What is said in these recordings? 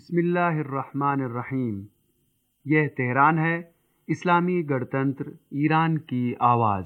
बिस्मिल्लाहिर्रहमानिर्रहीम। यह तेहरान है, इस्लामी गणतंत्र ईरान की आवाज़।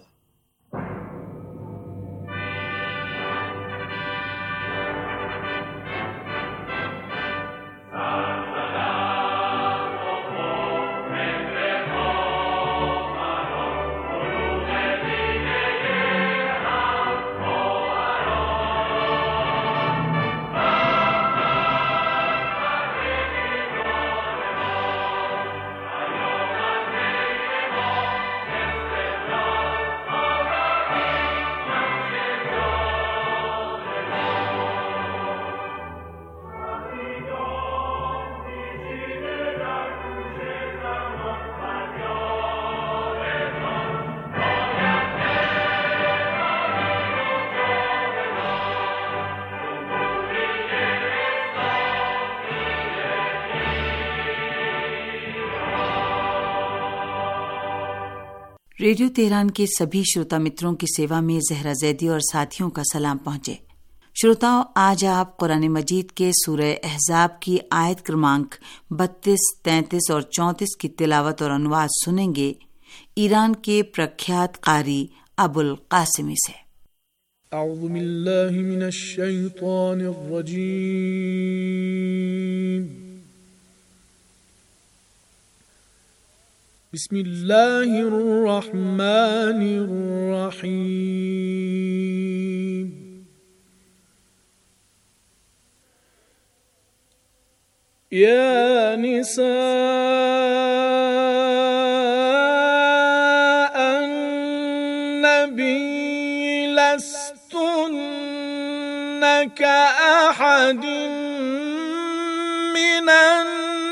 रेडियो तेहरान के सभी श्रोता मित्रों की सेवा में जहरा जैदी और साथियों का सलाम पहुंचे। श्रोताओं, आज आप कुरान मजीद के सूरह अहज़ाब की आयत क्रमांक 32, 33 और 34 की तिलावत और अनुवाद सुनेंगे ईरान के प्रख्यात कारी अबुल कासिमी से। अऊज़ु बिल्लाहि मिनश शैतानिर रजीम। बिस्मिल्लाहिर रहमानिर रहीम। या निसाअन नबी लस्तुन्न कअहदिन मिनन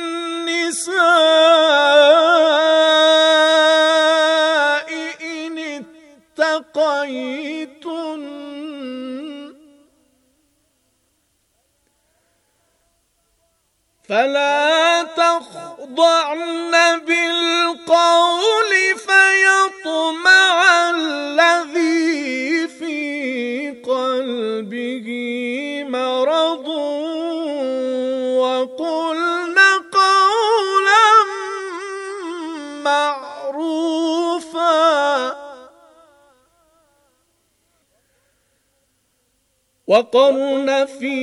निसाइ इन इत्तक़ैतुन फला तख़्दअन बिलक़ौल फयत्मअ الذي في قلبه مرض وقلن قولا معروفا وقرن في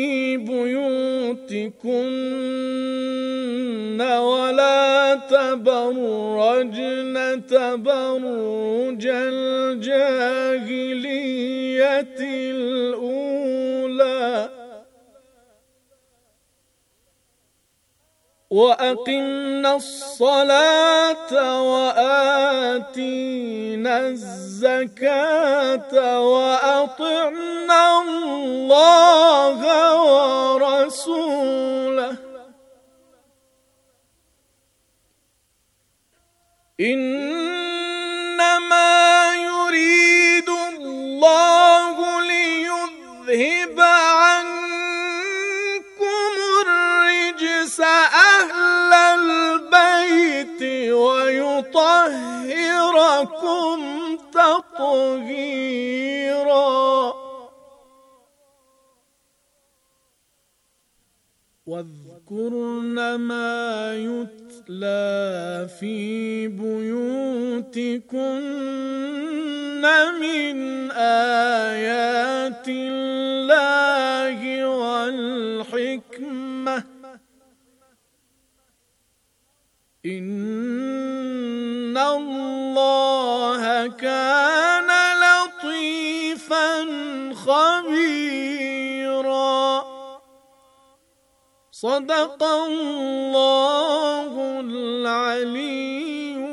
بيوتكن ولا تبرجن تبرج الجاهلية الأولى وأقمنا الصلاة وآتينا الزكاة وأطعنا الله ورسوله إنما يريد الله ليذهب عنكم الرجس أهل البيت ويطهركم تطهيرا واذكرن ما يتلى في بيوتكن من آيات الله والحكمة إن الله كان لطيفا خبيرا صدق الله العلي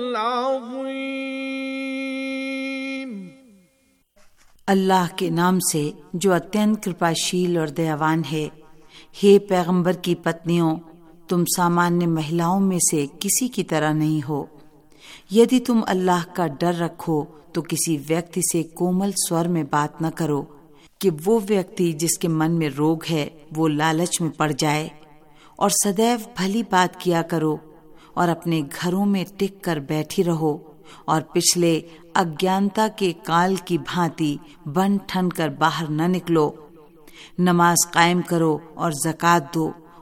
العظيم। अल्लाह के नाम से जो अत्यंत कृपाशील और दयावान है। हे पैगंबर की पत्नियों, तुम सामान्य महिलाओं में से किसी की तरह नहीं हो। यदि तुम अल्लाह का डर रखो तो किसी व्यक्ति से कोमल स्वर में बात न करो कि वो व्यक्ति जिसके मन में रोग है वो लालच में पड़ जाए, और सदैव भली बात किया करो और अपने घरों में टिक कर बैठी रहो और पिछले अज्ञानता के काल की भांति बन ठन कर बाहर न निकलो। नमाज कायम करो और ज़कात दो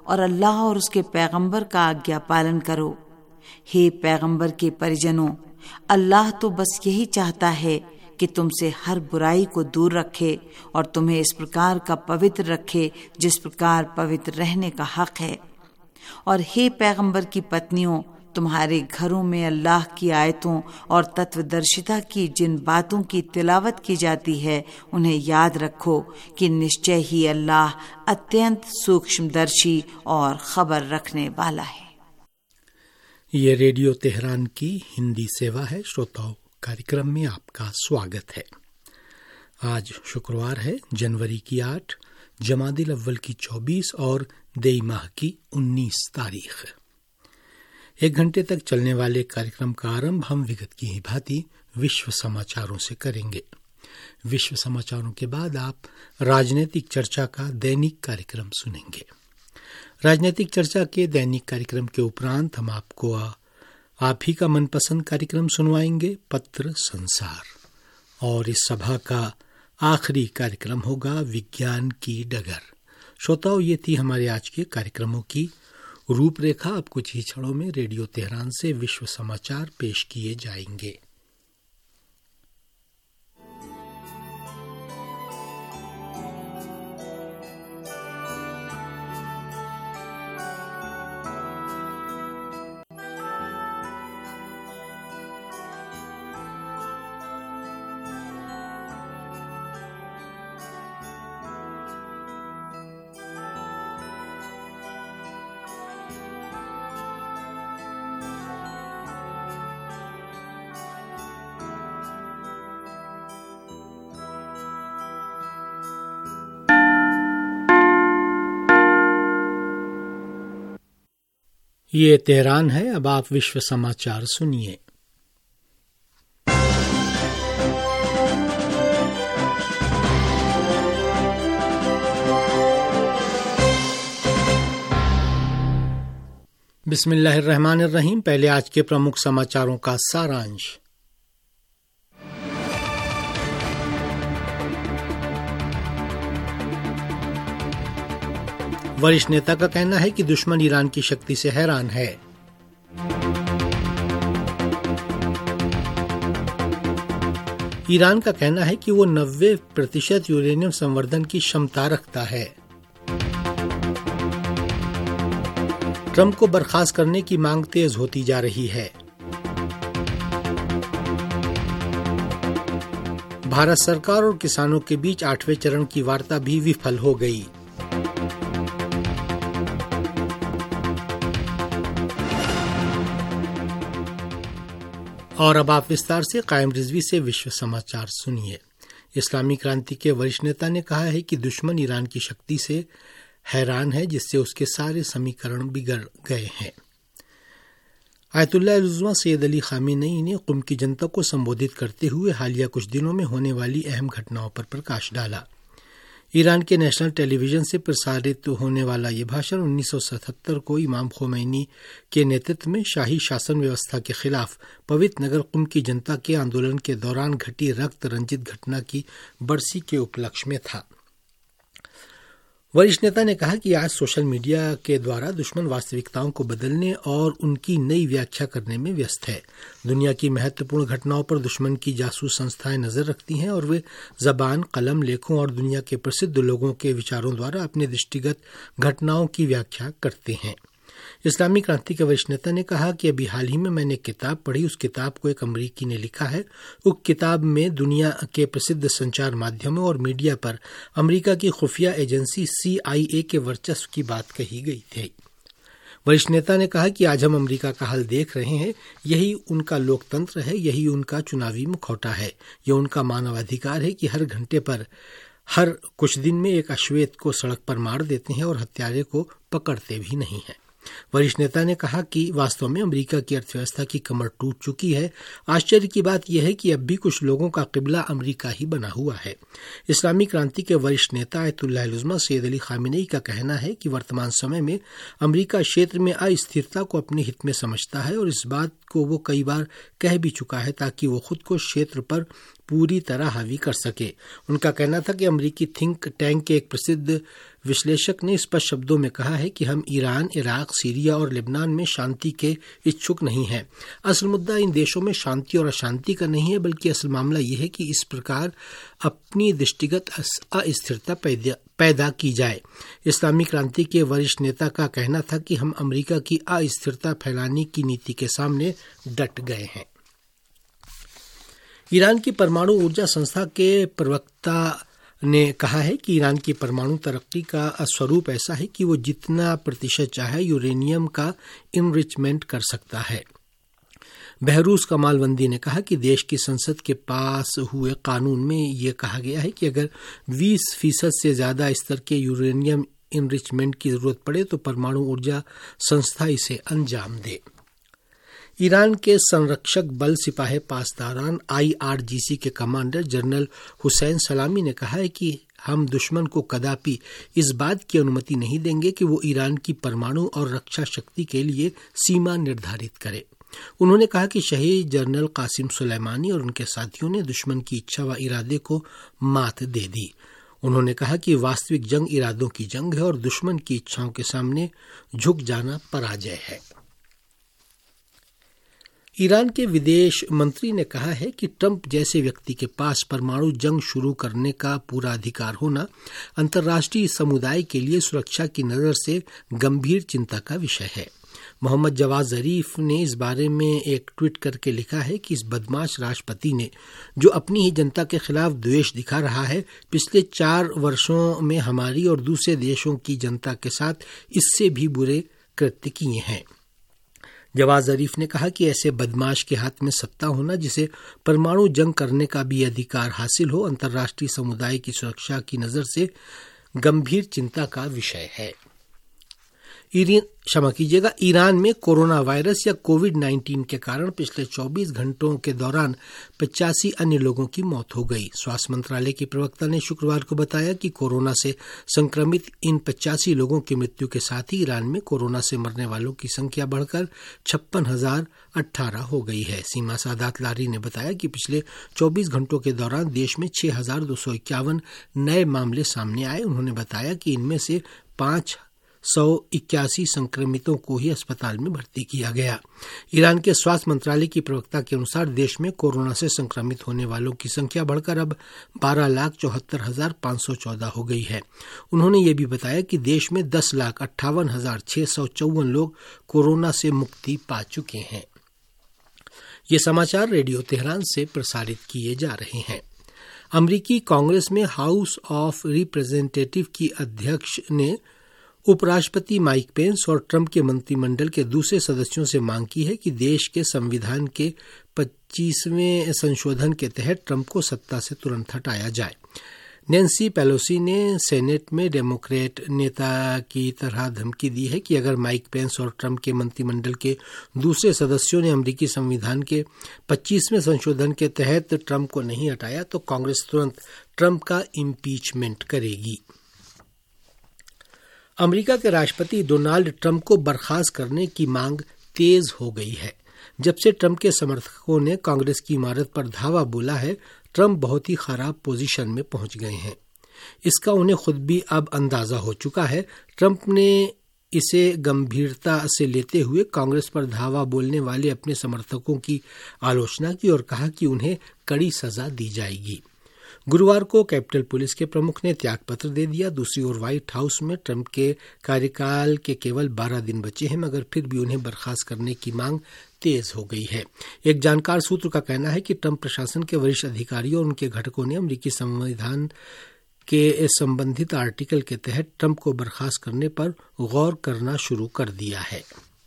और अल्लाह और उसके पैगंबर का आज्ञा पालन करो। हे पैगंबर के परिजनों, अल्लाह तो बस यही चाहता है कि तुमसे हर बुराई को दूर रखे और तुम्हें इस प्रकार का पवित्र रखे जिस प्रकार पवित्र रहने का हक है। और हे पैगंबर की पत्नियों, तुम्हारे घरों में अल्लाह की आयतों और तत्वदर्शिता की जिन बातों की तिलावत की जाती है उन्हें याद रखो कि निश्चय ही अल्लाह अत्यंत सूक्ष्मदर्शी और खबर रखने वाला है। ये रेडियो तेहरान की हिंदी सेवा है। श्रोताओं, कार्यक्रम में आपका स्वागत है। आज शुक्रवार है, जनवरी की 8, जमादिल अव्वल की 24 और देई माह की 19 तारीख। 1 घंटे तक चलने वाले कार्यक्रम का आरंभ हम विगत की ही भांति विश्व समाचारों से करेंगे। विश्व समाचारों के बाद आप राजनीतिक चर्चा का दैनिक कार्यक्रम सुनेंगे। राजनीतिक चर्चा के दैनिक कार्यक्रम के उपरांत हम आपको आप ही का मनपसंद कार्यक्रम सुनवाएंगे, पत्र संसार। और इस सभा का आखिरी कार्यक्रम होगा विज्ञान की डगर। श्रोताओं, ये थी हमारे आज के कार्यक्रमों की रूपरेखा। अब कुछ ही क्षणों में रेडियो तेहरान से विश्व समाचार पेश किए जाएंगे। ये तेहरान है। अब आप विश्व समाचार सुनिए। बिस्मिल्लाहिर्रहमानिर्रहीम। पहले आज के प्रमुख समाचारों का सारांश। वरिष्ठ नेता का कहना है कि दुश्मन ईरान की शक्ति से हैरान है। ईरान का कहना है कि वो 90% यूरेनियम संवर्धन की क्षमता रखता है। ट्रंप को बर्खास्त करने की मांग तेज होती जा रही है। भारत सरकार और किसानों के बीच 8वें चरण की वार्ता भी विफल हो गई। और अब आप विस्तार से कायम रिजवी से विश्व समाचार सुनिए। इस्लामी क्रांति के वरिष्ठ नेता ने कहा है कि दुश्मन ईरान की शक्ति से हैरान है, जिससे उसके सारे समीकरण बिगड़ गए हैं। Ayatollah Uzma Sayyid Ali Khamenei ने क़ुम की जनता को संबोधित करते हुए हालिया कुछ दिनों में होने वाली अहम घटनाओं पर प्रकाश डाला। ईरान के नेशनल टेलीविजन से प्रसारित होने वाला ये भाषण 1977 को इमाम खोमैनी के नेतृत्व में शाही शासन व्यवस्था के खिलाफ पवित्र नगर क़ुम की जनता के आंदोलन के दौरान घटी रक्त रंजित घटना की बरसी के उपलक्ष्य में था। वरिष्ठ नेता ने कहा कि आज सोशल मीडिया के द्वारा दुश्मन वास्तविकताओं को बदलने और उनकी नई व्याख्या करने में व्यस्त है। दुनिया की महत्वपूर्ण घटनाओं पर दुश्मन की जासूस संस्थाएं नजर रखती हैं और वे जबान, कलम, लेखों और दुनिया के प्रसिद्ध लोगों के विचारों द्वारा अपने दृष्टिगत घटनाओं की व्याख्या करते हैं। इस्लामी क्रांति के वरिष्ठ नेता ने कहा कि अभी हाल ही में मैंने किताब पढ़ी। उस किताब को एक अमरीकी ने लिखा है। उस किताब में दुनिया के प्रसिद्ध संचार माध्यमों और मीडिया पर अमेरिका की खुफिया एजेंसी CIA के वर्चस्व की बात कही गई थी। वरिष्ठ नेता ने कहा कि आज हम अमेरिका का हाल देख रहे हैं। यही उनका लोकतंत्र है, यही उनका चुनावी मुखौटा है, यह उनका मानवाधिकार है कि हर घंटे पर हर कुछ दिन में एक अश्वेत को सड़क पर मार देते हैं और हत्यारे को पकड़ते भी नहीं हैं। वरिष्ठ नेता ने कहा कि वास्तव में अमेरिका की अर्थव्यवस्था की कमर टूट चुकी है। आश्चर्य की बात यह है कि अब भी कुछ लोगों का किबला अमेरिका ही बना हुआ है। इस्लामी क्रांति के वरिष्ठ नेता Ayatollah Uzma Sayyid Ali Khamenei का कहना है कि वर्तमान समय में अमेरिका क्षेत्र में अस्थिरता को अपने हित में समझता है और इस बात को वो कई बार कह भी चुका है ताकि वो खुद को क्षेत्र पर पूरी तरह हावी कर सके। उनका कहना था कि अमेरिकी थिंक टैंक के एक प्रसिद्ध विश्लेषक ने स्पष्ट शब्दों में कहा है कि हम ईरान, इराक, सीरिया और लेबनान में शांति के इच्छुक नहीं हैं। असल मुद्दा इन देशों में शांति और अशांति का नहीं है, बल्कि असल मामला यह है कि इस प्रकार अपनी दृष्टिगत अस्थिरता पैदा की जाए। इस्लामी क्रांति के वरिष्ठ नेता का कहना था कि हम अमेरिका की अस्थिरता फैलाने की नीति के सामने डट गए हैं। ईरान की परमाणु ऊर्जा संस्था के प्रवक्ता ने कहा है कि ईरान की परमाणु तरक्की का स्वरूप ऐसा है कि वो जितना प्रतिशत चाहे यूरेनियम का इनरिचमेंट कर सकता है। बहरूज कमालवंदी ने कहा कि देश की संसद के पास हुए कानून में ये कहा गया है कि अगर 20% से ज्यादा स्तर के यूरेनियम इनरिचमेंट की जरूरत पड़े तो परमाणु ऊर्जा संस्था इसे अंजाम दे। ईरान के संरक्षक बल सिपाही पासदारान IRGC के कमांडर जनरल हुसैन सलामी ने कहा है कि हम दुश्मन को कदापि इस बात की अनुमति नहीं देंगे कि वो ईरान की परमाणु और रक्षा शक्ति के लिए सीमा निर्धारित करे। उन्होंने कहा कि शहीद जनरल कासिम सुलेमानी और उनके साथियों ने दुश्मन की इच्छा व इरादे को मात दे दी। उन्होंने कहा कि वास्तविक जंग इरादों की जंग है और दुश्मन की इच्छाओं के सामने झुक जाना पराजय है। ईरान के विदेश मंत्री ने कहा है कि ट्रंप जैसे व्यक्ति के पास परमाणु जंग शुरू करने का पूरा अधिकार होना अंतर्राष्ट्रीय समुदाय के लिए सुरक्षा की नजर से गंभीर चिंता का विषय है। मोहम्मद जवाद जरीफ ने इस बारे में एक ट्वीट करके लिखा है कि इस बदमाश राष्ट्रपति ने, जो अपनी ही जनता के खिलाफ द्वेष दिखा रहा है, पिछले 4 वर्षों में हमारी और दूसरे देशों की जनता के साथ इससे भी बुरे कृत्य किए हैं। जवाद जरीफ ने कहा कि ऐसे बदमाश के हाथ में सत्ता होना, जिसे परमाणु जंग करने का भी अधिकार हासिल हो, अंतर्राष्ट्रीय समुदाय की सुरक्षा की नजर से गंभीर चिंता का विषय है। ईरान में कोरोना वायरस या कोविड-19 के कारण पिछले 24 घंटों के दौरान 85 अन्य लोगों की मौत हो गई। स्वास्थ्य मंत्रालय की प्रवक्ता ने शुक्रवार को बताया कि कोरोना से संक्रमित इन 85 लोगों की मृत्यु के साथ ही ईरान में कोरोना से मरने वालों की संख्या बढ़कर 56,018 हो गई है। सीमा सादात लारी ने बताया कि पिछले 24 घंटों के दौरान देश में 6,251 नए मामले सामने आए। उन्होंने बताया कि इनमें से 581 संक्रमितों को ही अस्पताल में भर्ती किया गया। ईरान के स्वास्थ्य मंत्रालय की प्रवक्ता के अनुसार देश में कोरोना से संक्रमित होने वालों की संख्या बढ़कर अब 12,74,514 हो गई है। उन्होंने ये भी बताया कि देश में 10,58,654 लोग कोरोना से मुक्ति पा चुके हैं। ये समाचार रेडियो तेहरान से प्रसारित किए जा रहे हैं। अमेरिकी कांग्रेस में हाउस ऑफ रिप्रेजेंटेटिव की अध्यक्ष ने उपराष्ट्रपति माइक पेंस और ट्रंप के मंत्रिमंडल के दूसरे सदस्यों से मांग की है कि देश के संविधान के 25वें संशोधन के तहत ट्रंप को सत्ता से तुरंत हटाया जाए। नैन्सी पेलोसी ने सेनेट में डेमोक्रेट नेता की तरह धमकी दी है कि अगर माइक पेंस और ट्रंप के मंत्रिमंडल के दूसरे सदस्यों ने अमेरिकी संविधान के 25वें संशोधन के तहत ट्रंप को नहीं हटाया तो कांग्रेस तुरंत ट्रंप का इम्पीचमेंट करेगी। अमेरिका के राष्ट्रपति डोनाल्ड ट्रंप को बर्खास्त करने की मांग तेज हो गई है। जब से ट्रंप के समर्थकों ने कांग्रेस की इमारत पर धावा बोला है, ट्रंप बहुत ही खराब पोजीशन में पहुंच गए हैं। इसका उन्हें खुद भी अब अंदाजा हो चुका है। ट्रंप ने इसे गंभीरता से लेते हुए कांग्रेस पर धावा बोलने वाले अपने समर्थकों की आलोचना की और कहा कि उन्हें कड़ी सजा दी जाएगी। गुरुवार को कैपिटल पुलिस के प्रमुख ने त्यागपत्र दे दिया। दूसरी ओर व्हाइट हाउस में ट्रंप के कार्यकाल के केवल 12 दिन बचे हैं, मगर फिर भी उन्हें बर्खास्त करने की मांग तेज हो गई है। एक जानकार सूत्र का कहना है कि ट्रंप प्रशासन के वरिष्ठ अधिकारियों और उनके घटकों ने अमेरिकी संविधान के संबंधित आर्टिकल के तहत ट्रंप को बर्खास्त करने पर गौर करना शुरू कर दिया है।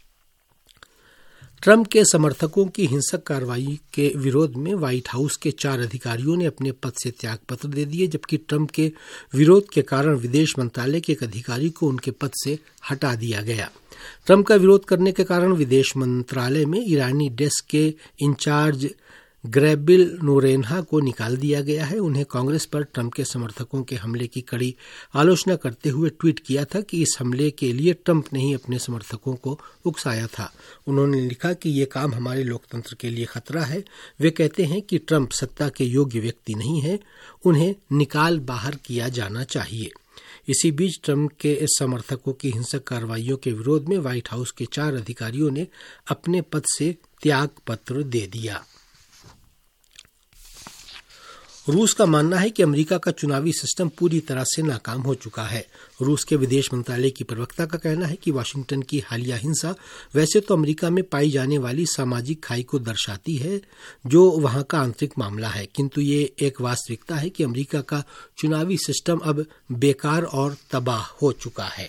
ट्रंप के समर्थकों की हिंसक कार्रवाई के विरोध में व्हाइट हाउस के 4 अधिकारियों ने अपने पद से त्यागपत्र दे दिए, जबकि ट्रंप के विरोध के कारण विदेश मंत्रालय के एक अधिकारी को उनके पद से हटा दिया गया। ट्रंप का विरोध करने के कारण विदेश मंत्रालय में ईरानी डेस्क के इंचार्ज ग्रैबिल नोरेन्हा को निकाल दिया गया है। उन्हें कांग्रेस पर ट्रंप के समर्थकों के हमले की कड़ी आलोचना करते हुए ट्वीट किया था कि इस हमले के लिए ट्रंप ने ही अपने समर्थकों को उकसाया था। उन्होंने लिखा कि ये काम हमारे लोकतंत्र के लिए खतरा है। वे कहते हैं कि ट्रंप सत्ता के योग्य व्यक्ति नहीं है, उन्हें निकाल बाहर किया जाना चाहिए। इसी बीच ट्रंप के इस समर्थकों की हिंसक कार्रवाइयों के विरोध में व्हाइट हाउस के 4 अधिकारियों ने अपने पद से त्याग पत्र दे दिया। रूस का मानना है कि अमेरिका का चुनावी सिस्टम पूरी तरह से नाकाम हो चुका है। रूस के विदेश मंत्रालय की प्रवक्ता का कहना है कि वाशिंगटन की हालिया हिंसा वैसे तो अमेरिका में पाई जाने वाली सामाजिक खाई को दर्शाती है, जो वहां का आंतरिक मामला है, किंतु ये एक वास्तविकता है कि अमेरिका का चुनावी सिस्टम अब बेकार और तबाह हो चुका है।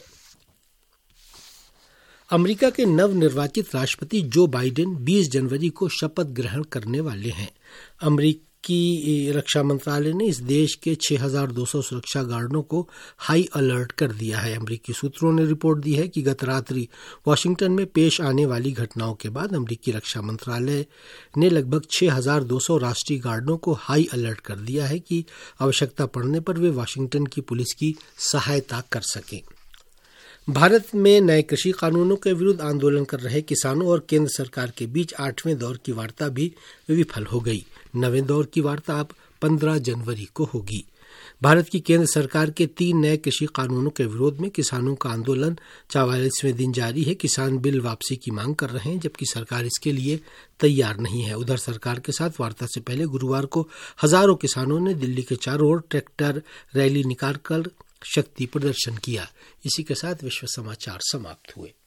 अमेरिका के नवनिर्वाचित राष्ट्रपति जो बाइडेन 20 जनवरी को शपथ ग्रहण करने वाले हैं। अमेरिकी रक्षा मंत्रालय ने इस देश के 6,200 सुरक्षा गार्डों को हाई अलर्ट कर दिया है। अमेरिकी सूत्रों ने रिपोर्ट दी है कि गत रात्रि वाशिंगटन में पेश आने वाली घटनाओं के बाद अमेरिकी रक्षा मंत्रालय ने लगभग 6,200 राष्ट्रीय गार्डों को हाई अलर्ट कर दिया है कि आवश्यकता पड़ने पर वे वाशिंगटन की पुलिस की सहायता कर सकें। भारत में नए कृषि कानूनों के विरुद्ध आंदोलन कर रहे किसानों और केंद्र सरकार के बीच 8वें दौर की वार्ता भी विफल हो गई। 9वें दौर की वार्ता अब 15 जनवरी को होगी। भारत की केंद्र सरकार के 3 नए कृषि कानूनों के विरोध में किसानों का आंदोलन 44वें दिन जारी है। किसान बिल वापसी की मांग कर रहे हैं, जबकि सरकार इसके लिए तैयार नहीं है। उधर सरकार के साथ वार्ता से पहले गुरुवार को हजारों किसानों ने दिल्ली के चारों ओर ट्रैक्टर रैली निकालकर शक्ति प्रदर्शन किया। इसी के साथ विश्व समाचार समाप्त हुए।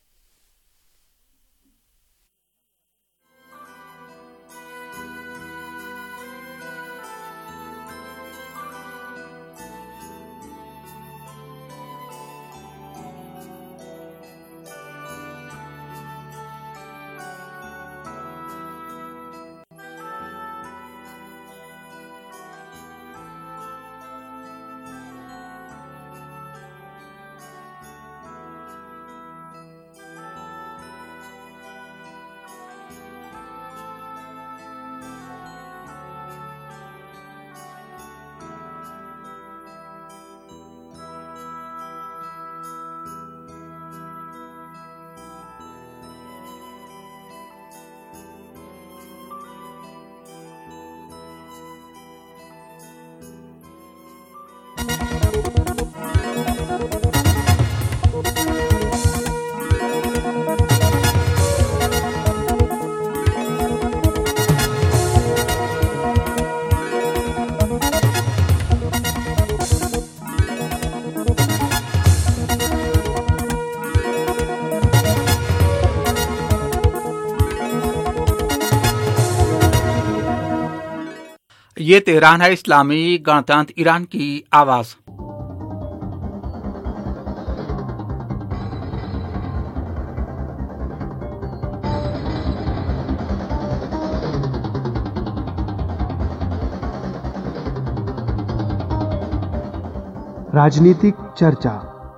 ये तेहरान है, इस्लामी गणतंत्र ईरान की आवाज़। राजनीतिक चर्चा।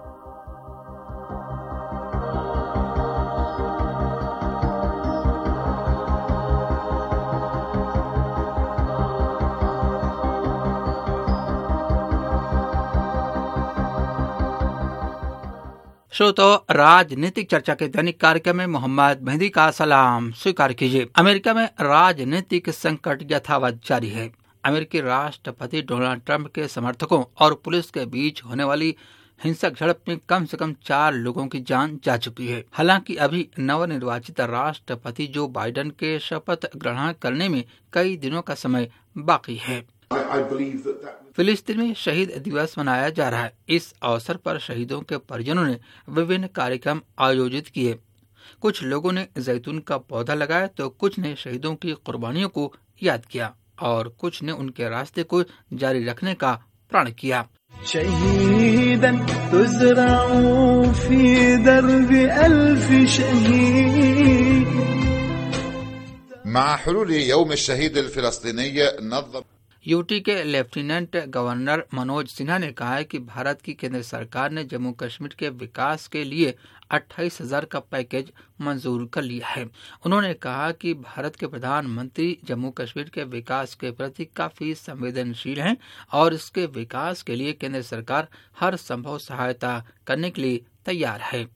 श्रोताओ, राजनीतिक चर्चा के दैनिक कार्यक्रम में मोहम्मद मेहदी का सलाम स्वीकार कीजिए। अमेरिका में राजनीतिक संकट यथावत जारी है। अमेरिकी राष्ट्रपति डोनाल्ड ट्रंप के समर्थकों और पुलिस के बीच होने वाली हिंसक झड़प में कम से कम 4 लोगों की जान जा चुकी है। हालांकि अभी नवनिर्वाचित राष्ट्रपति जो बाइडेन के शपथ ग्रहण करने में कई दिनों का समय बाकी है। फिलिस्तीन में शहीद दिवस मनाया जा रहा है। इस अवसर पर शहीदों के परिजनों ने विभिन्न कार्यक्रम आयोजित किए। कुछ लोगों ने जैतून का पौधा लगाया तो कुछ ने शहीदों की कुर्बानियों को याद किया और कुछ ने उनके रास्ते को जारी रखने का प्रण किया। शहीदन तुज़रअ फी दर्ब अल्फ शहीद। मअ हुलूल यौम अश-शहीद अल-फ़लस्तीनी नज़म। यूटी के लेफ्टिनेंट गवर्नर मनोज सिन्हा ने कहा है कि भारत की केंद्र सरकार ने जम्मू कश्मीर के विकास के लिए 28,000 का पैकेज मंजूर कर लिया है। उन्होंने कहा कि भारत के प्रधानमंत्री जम्मू कश्मीर के विकास के प्रति काफी संवेदनशील हैं और इसके विकास के लिए केंद्र सरकार हर संभव सहायता करने के लिए तैयार है।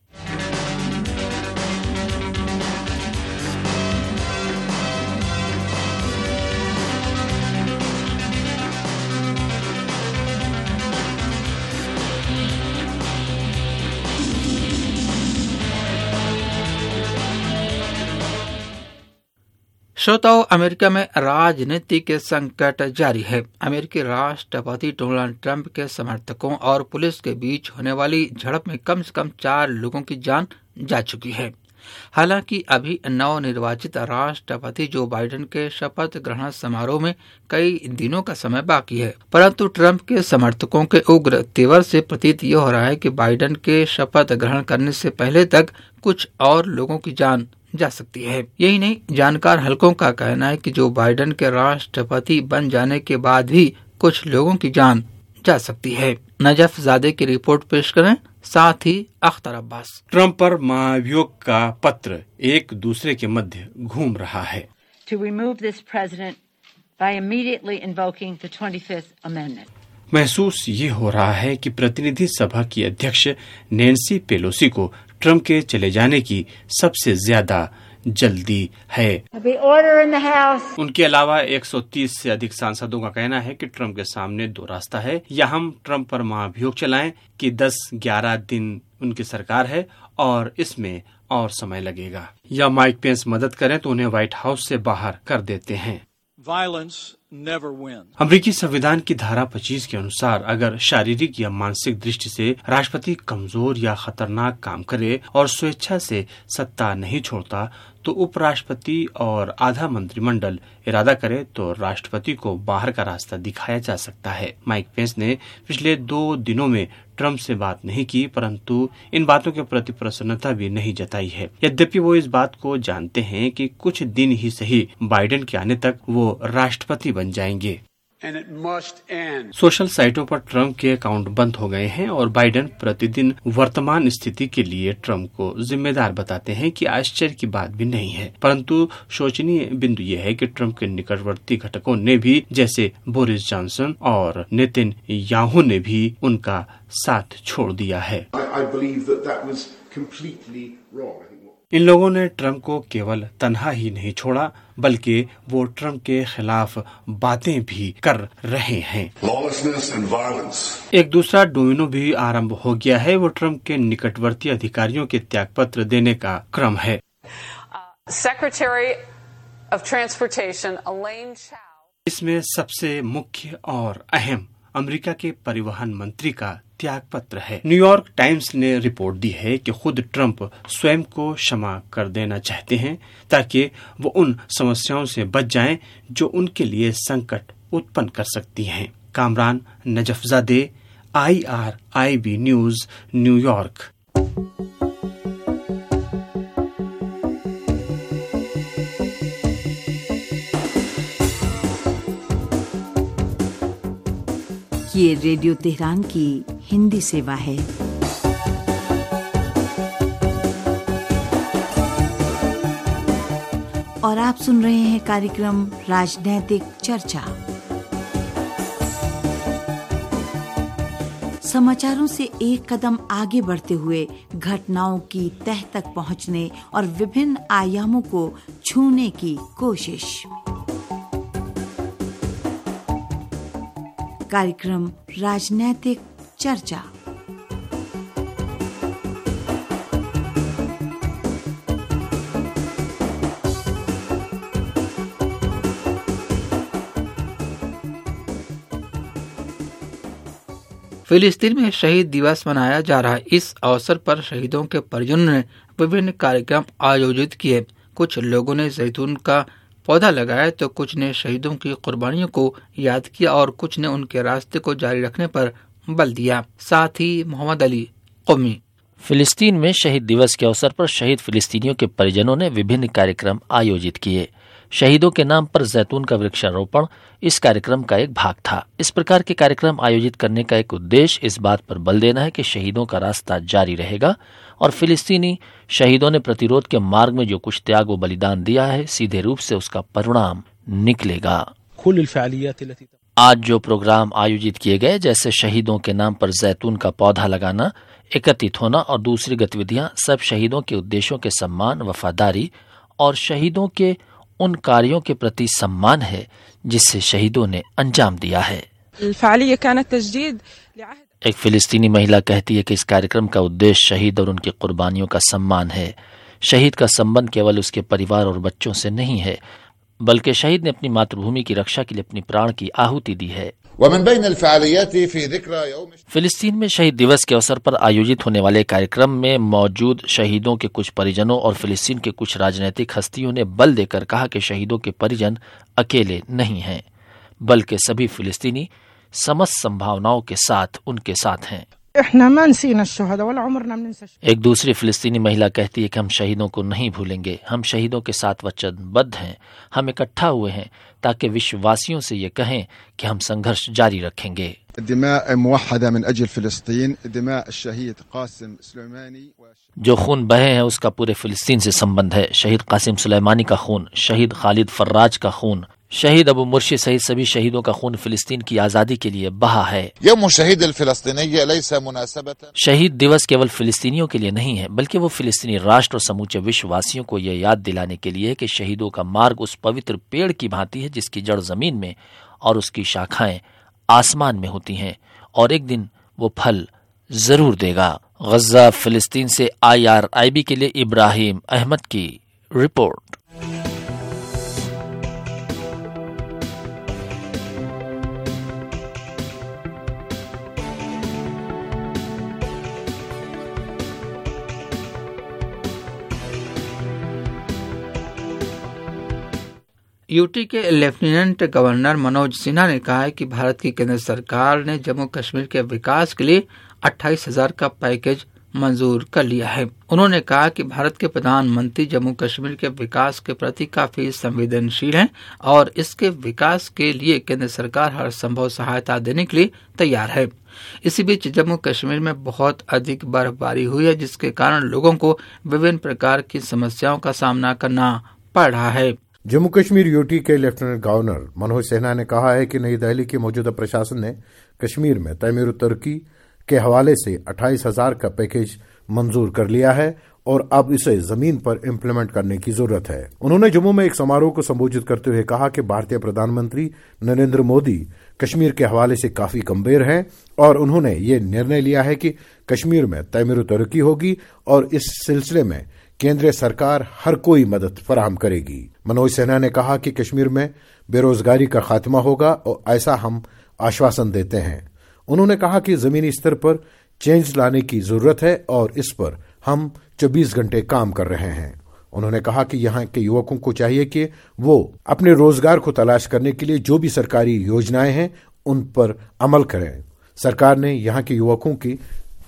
श्रोताओं, अमेरिका में राजनीतिक संकट जारी है। अमेरिकी राष्ट्रपति डोनाल्ड ट्रंप के समर्थकों और पुलिस के बीच होने वाली झड़प में कम से कम 4 लोगों की जान जा चुकी है। हालांकि अभी नवनिर्वाचित राष्ट्रपति जो बाइडेन के शपथ ग्रहण समारोह में कई दिनों का समय बाकी है, परंतु ट्रंप के समर्थकों के उग्र तेवर से प्रतीत ये हो रहा है कि बाइडेन के शपथ ग्रहण करने से पहले तक कुछ और लोगों की जान जा सकती है। यही नहीं, जानकार हलकों का कहना है कि जो बाइडेन के राष्ट्रपति बन जाने के बाद भी कुछ लोगों की जान जा सकती है। नजफ जादे की रिपोर्ट पेश करें, साथ ही अख्तर अब्बास। ट्रंप पर महाभियोग का पत्र एक दूसरे के मध्य घूम रहा है। To remove this president by immediately invoking the 25th Amendment. महसूस ये हो रहा है कि प्रतिनिधि सभा की अध्यक्ष नैन्सी पेलोसी को ट्रंप के चले जाने की सबसे ज्यादा जल्दी है। उनके अलावा 130 से अधिक सांसदों का कहना है कि ट्रंप के सामने 2 रास्ता है, या हम ट्रंप पर महाभियोग चलाएं कि 10-11 दिन उनकी सरकार है और इसमें और समय लगेगा, या माइक पेंस मदद करें तो उन्हें व्हाइट हाउस से बाहर कर देते हैं। अमेरिकी संविधान की धारा 25 के अनुसार अगर शारीरिक या मानसिक दृष्टि से राष्ट्रपति कमजोर या खतरनाक काम करे और स्वेच्छा से सत्ता नहीं छोड़ता तो उपराष्ट्रपति और आधा मंत्रिमंडल इरादा करे तो राष्ट्रपति को बाहर का रास्ता दिखाया जा सकता है। माइक पेंस ने पिछले 2 दिनों में ट्रंप से बात नहीं की, परंतु इन बातों के प्रति प्रसन्नता भी नहीं जताई है। यद्यपि वो इस बात को जानते हैं कि कुछ दिन ही सही बाइडेन के आने तक वो राष्ट्रपति बन जाएंगे। सोशल साइटों पर ट्रंप के अकाउंट बंद हो गए हैं और बाइडेन प्रतिदिन वर्तमान स्थिति के लिए ट्रंप को जिम्मेदार बताते हैं कि आश्चर्य की बात भी नहीं है। परंतु शोचनीय बिंदु यह है कि ट्रंप के निकटवर्ती घटकों ने भी, जैसे बोरिस जॉनसन और नेतन्याहू ने भी उनका साथ छोड़ दिया है। इन लोगों ने ट्रंप को केवल तन्हा ही नहीं छोड़ा, बल्कि वो ट्रंप के खिलाफ बातें भी कर रहे हैं। एक दूसरा डोमिनो भी आरंभ हो गया है, वो ट्रंप के निकटवर्ती अधिकारियों के त्यागपत्र देने का क्रम है। Secretary of transportation Elaine Chao, इसमें सबसे मुख्य और अहम अमेरिका के परिवहन मंत्री का त्याग पत्र है। न्यूयॉर्क टाइम्स ने रिपोर्ट दी है कि खुद ट्रंप स्वयं को क्षमा कर देना चाहते हैं ताकि वो उन समस्याओं से बच जाएं जो उनके लिए संकट उत्पन्न कर सकती हैं। Kamran Najafzadeh, IRIB news, New York. ये रेडियो तेहरान की हिंदी सेवा है। और आप सुन रहे हैं कार्यक्रम राजनैतिक चर्चा। समाचारों से एक कदम आगे बढ़ते हुए घटनाओं की तह तक पहुंचने और विभिन्न आयामों को छूने की कोशिश। कार्यक्रम राजनैतिक चर्चा। फिलिस्तीन में शहीद दिवस मनाया जा रहा है। इस अवसर पर शहीदों के परिजनों ने विभिन्न कार्यक्रम आयोजित किए। कुछ लोगों ने जैतून का पौधा लगाया तो कुछ ने शहीदों की कुर्बानियों को याद किया और कुछ ने उनके रास्ते को जारी रखने पर बल दिया। साथ ही मोहम्मद अली कौमी। फिलिस्तीन में शहीद दिवस के अवसर पर शहीद फिलिस्तीनियों के परिजनों ने विभिन्न कार्यक्रम आयोजित किए। शहीदों के नाम पर जैतून का वृक्षारोपण इस कार्यक्रम का एक भाग था। इस प्रकार के कार्यक्रम आयोजित करने का एक उद्देश्य इस बात पर बल देना है कि शहीदों का रास्ता जारी रहेगा और फिलिस्तीनी शहीदों ने प्रतिरोध के मार्ग में जो कुछ त्याग व बलिदान दिया है, सीधे रूप से उसका परिणाम निकलेगा। आज जो प्रोग्राम आयोजित किए गए, जैसे शहीदों के नाम पर जैतून का पौधा लगाना, एकत्रित होना और दूसरी गतिविधियां, सब शहीदों के उद्देश्यों के सम्मान, वफादारी और शहीदों के उन कार्यों के प्रति सम्मान है जिससे शहीदों ने अंजाम दिया है। एक फिलिस्तीनी महिला कहती है कि इस कार्यक्रम का उद्देश्य शहीद और उनकी कुर्बानियों का सम्मान है। शहीद का संबंध केवल उसके परिवार और बच्चों से नहीं है, बल्कि शहीद ने अपनी मातृभूमि की रक्षा के लिए अपनी प्राण की आहुति दी है। ومن بين الفعاليات في ذكرى يوم फिलिस्तीन में शहीद दिवस के अवसर पर आयोजित होने वाले कार्यक्रम में मौजूद शहीदों के कुछ परिजनों और फिलिस्तीन के कुछ राजनीतिक हस्तियों ने बल देकर कहा कि शहीदों के परिजन अकेले नहीं हैं, बल्कि सभी फिलिस्तीनी समस्त संभावनाओं के साथ उनके साथ हैं। एक दूसरी फिलिस्तीनी महिला कहती है कि हम शहीदों को नहीं भूलेंगे, हम शहीदों के साथ वचनबद्ध हैं, हम इकट्ठा हुए हैं ताकि विश्ववासियों से ये कहें कि हम संघर्ष जारी रखेंगे। जो खून बहे हैं उसका पूरे फिलिस्तीन से संबंध है। शहीद कासिम सुलेमानी का खून, शहीद खालिद फर्राज का खून, शहीद अबू मुर्शिद सहित सभी शहीदों का खून फिलिस्तीन की आजादी के लिए बहा है। शहीद दिवस केवल फिलिस्तीनियों के लिए नहीं है, बल्कि वो फिलिस्तीनी राष्ट्र और समूचे विश्ववासियों को यह याद दिलाने के लिए है कि शहीदों का मार्ग उस पवित्र पेड़ की भांति है जिसकी जड़ जमीन में और उसकी शाखाएं आसमान में होती हैं, और एक दिन वो फल जरूर देगा। गजा फिलिस्तीन से IRIB के लिए इब्राहिम अहमद की रिपोर्ट। यूटी के लेफ्टिनेंट गवर्नर मनोज सिन्हा ने कहा है कि भारत की केंद्र सरकार ने जम्मू कश्मीर के विकास के लिए 28,000 का पैकेज मंजूर कर लिया है। उन्होंने कहा कि भारत के प्रधानमंत्री जम्मू कश्मीर के विकास के प्रति काफी संवेदनशील हैं और इसके विकास के लिए केंद्र सरकार हर संभव सहायता देने के लिए तैयार है। इसी बीच जम्मू कश्मीर में बहुत अधिक बर्फबारी हुई है, जिसके कारण लोगों को विभिन्न प्रकार की समस्याओं का सामना करना पड़ रहा है। जम्मू कश्मीर यूटी के लेफ्टिनेंट गवर्नर मनोज सिन्हा ने कहा है कि नई दिल्ली के मौजूदा प्रशासन ने कश्मीर में तमीर तरक्की के हवाले से 28,000 का पैकेज मंजूर कर लिया है और अब इसे जमीन पर इम्प्लीमेंट करने की जरूरत है। उन्होंने जम्मू में एक समारोह को संबोधित करते हुए कहा कि भारतीय प्रधानमंत्री नरेंद्र मोदी कश्मीर के हवाले से काफी गंभीर हैं और उन्होंने ये निर्णय लिया है कि कश्मीर में तमीर तरक्की होगी और इस सिलसिले में केंद्रीय सरकार हर कोई मदद फराहम करेगी। मनोज सिन्हा ने कहा कि कश्मीर में बेरोजगारी का खात्मा होगा और ऐसा हम आश्वासन देते हैं। उन्होंने कहा कि जमीनी स्तर पर चेंज लाने की जरूरत है और इस पर हम 24 घंटे काम कर रहे हैं। उन्होंने कहा कि यहाँ के युवकों को चाहिए कि वो अपने रोजगार को तलाश करने के लिए जो भी सरकारी योजनाएं हैं उन पर अमल करें। सरकार ने यहाँ के युवकों की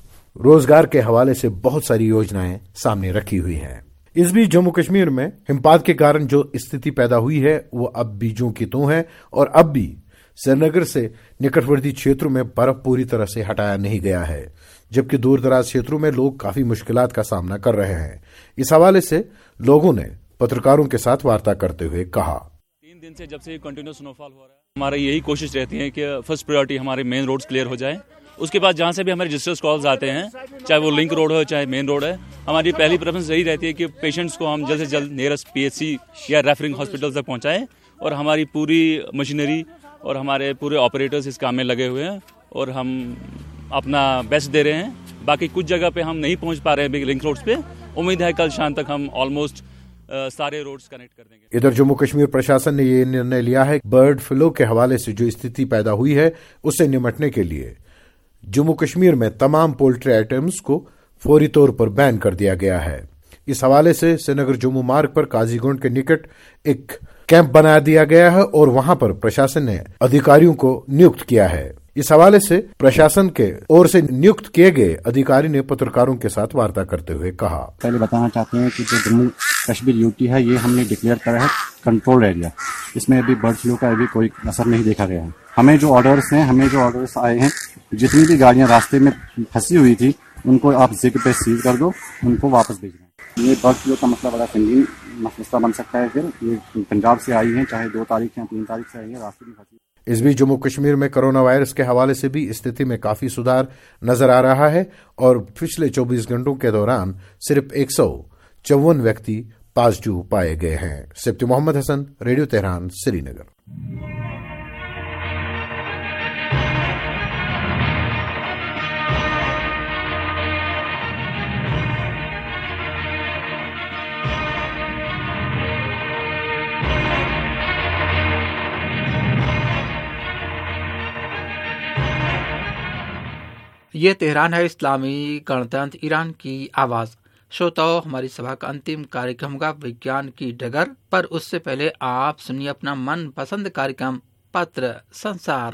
रोजगार के हवाले से बहुत सारी योजनाएं सामने रखी हुई हैं। इस बीच जम्मू कश्मीर में हिमपात के कारण जो स्थिति पैदा हुई है वो अब भी ज्यों की त्यों है और अब भी श्रीनगर से निकटवर्ती क्षेत्रों में बर्फ पूरी तरह से हटाया नहीं गया है, जबकि दूर दराज क्षेत्रों में लोग काफी मुश्किलात का सामना कर रहे हैं। इस हवाले से लोगों ने पत्रकारों के साथ वार्ता करते हुए कहा, 3 दिन से जब से कंटिन्यू स्नोफॉल हो रहा है, हमारी यही कोशिश रहती है कि फर्स्ट प्रायोरिटी हमारे मेन रोड्स क्लियर हो जाए। उसके बाद जहाँ से भी हमारे रजिस्टर्स कॉल्स आते हैं, चाहे वो लिंक रोड हो चाहे मेन रोड है, हमारी पहली प्रेफरेंस यही रहती है कि पेशेंट्स को हम जल्द से जल्द नियरेस्ट PHC या रेफरिंग हॉस्पिटल तक पहुँचाएं। और हमारी पूरी मशीनरी और हमारे पूरे ऑपरेटर्स इस काम में लगे हुए हैं और हम अपना बेस्ट दे रहे हैं। बाकी कुछ जगह पे हम नहीं पहुँच पा रहे हैं लिंक रोड्स पे। उम्मीद है कल शाम तक हम ऑलमोस्ट सारे रोड्स कनेक्ट कर देंगे। इधर जम्मू कश्मीर प्रशासन ने ये निर्णय लिया है बर्ड फ्लू के हवाले से जो स्थिति पैदा हुई है उससे निपटने के लिए जम्मू कश्मीर में तमाम पोल्ट्री आइटम्स को फौरी तौर पर बैन कर दिया गया है। इस हवाले से श्रीनगर जम्मू मार्ग पर काजीगुंड के निकट एक कैंप बना दिया गया है और वहां पर प्रशासन ने अधिकारियों को नियुक्त किया है। इस हवाले से प्रशासन के ओर से नियुक्त किए गए अधिकारी ने पत्रकारों के साथ वार्ता करते हुए कहा, पहले बताना चाहते हैं कि जो जम्मू कश्मीर यूटी है ये हमने डिक्लेयर करा है कंट्रोल एरिया। इसमें अभी बर्ड फ्लू का अभी कोई असर नहीं देखा गया है। हमें जो ऑर्डर्स आए हैं, जितनी भी गाड़ियां रास्ते में फंसी हुई थी उनको आप जिग पे सील कर दो, उनको वापस भेजना। ये बर्ड फ्लू का मसला बड़ा संगीन मसला बन सकता है। फिर ये पंजाब से आई है, चाहे 2 तारीख या 3 तारीख से आई है, रास्ते में फंसी। इस बीच जम्मू कश्मीर में कोरोना वायरस के हवाले से भी स्थिति में काफी सुधार नजर आ रहा है और पिछले 24 घंटों के दौरान सिर्फ 154 व्यक्ति पॉजिटिव पाए गए हैं। Sibti Mohammad Hasan, radio Tehran, Srinagar. ये तेहरान है, इस्लामी गणतंत्र ईरान की आवाज। श्रोताओं, हमारी सभा का अंतिम कार्यक्रम होगा विज्ञान की डगर, पर उससे पहले आप सुनिए अपना मन पसंद कार्यक्रम पत्र संसार।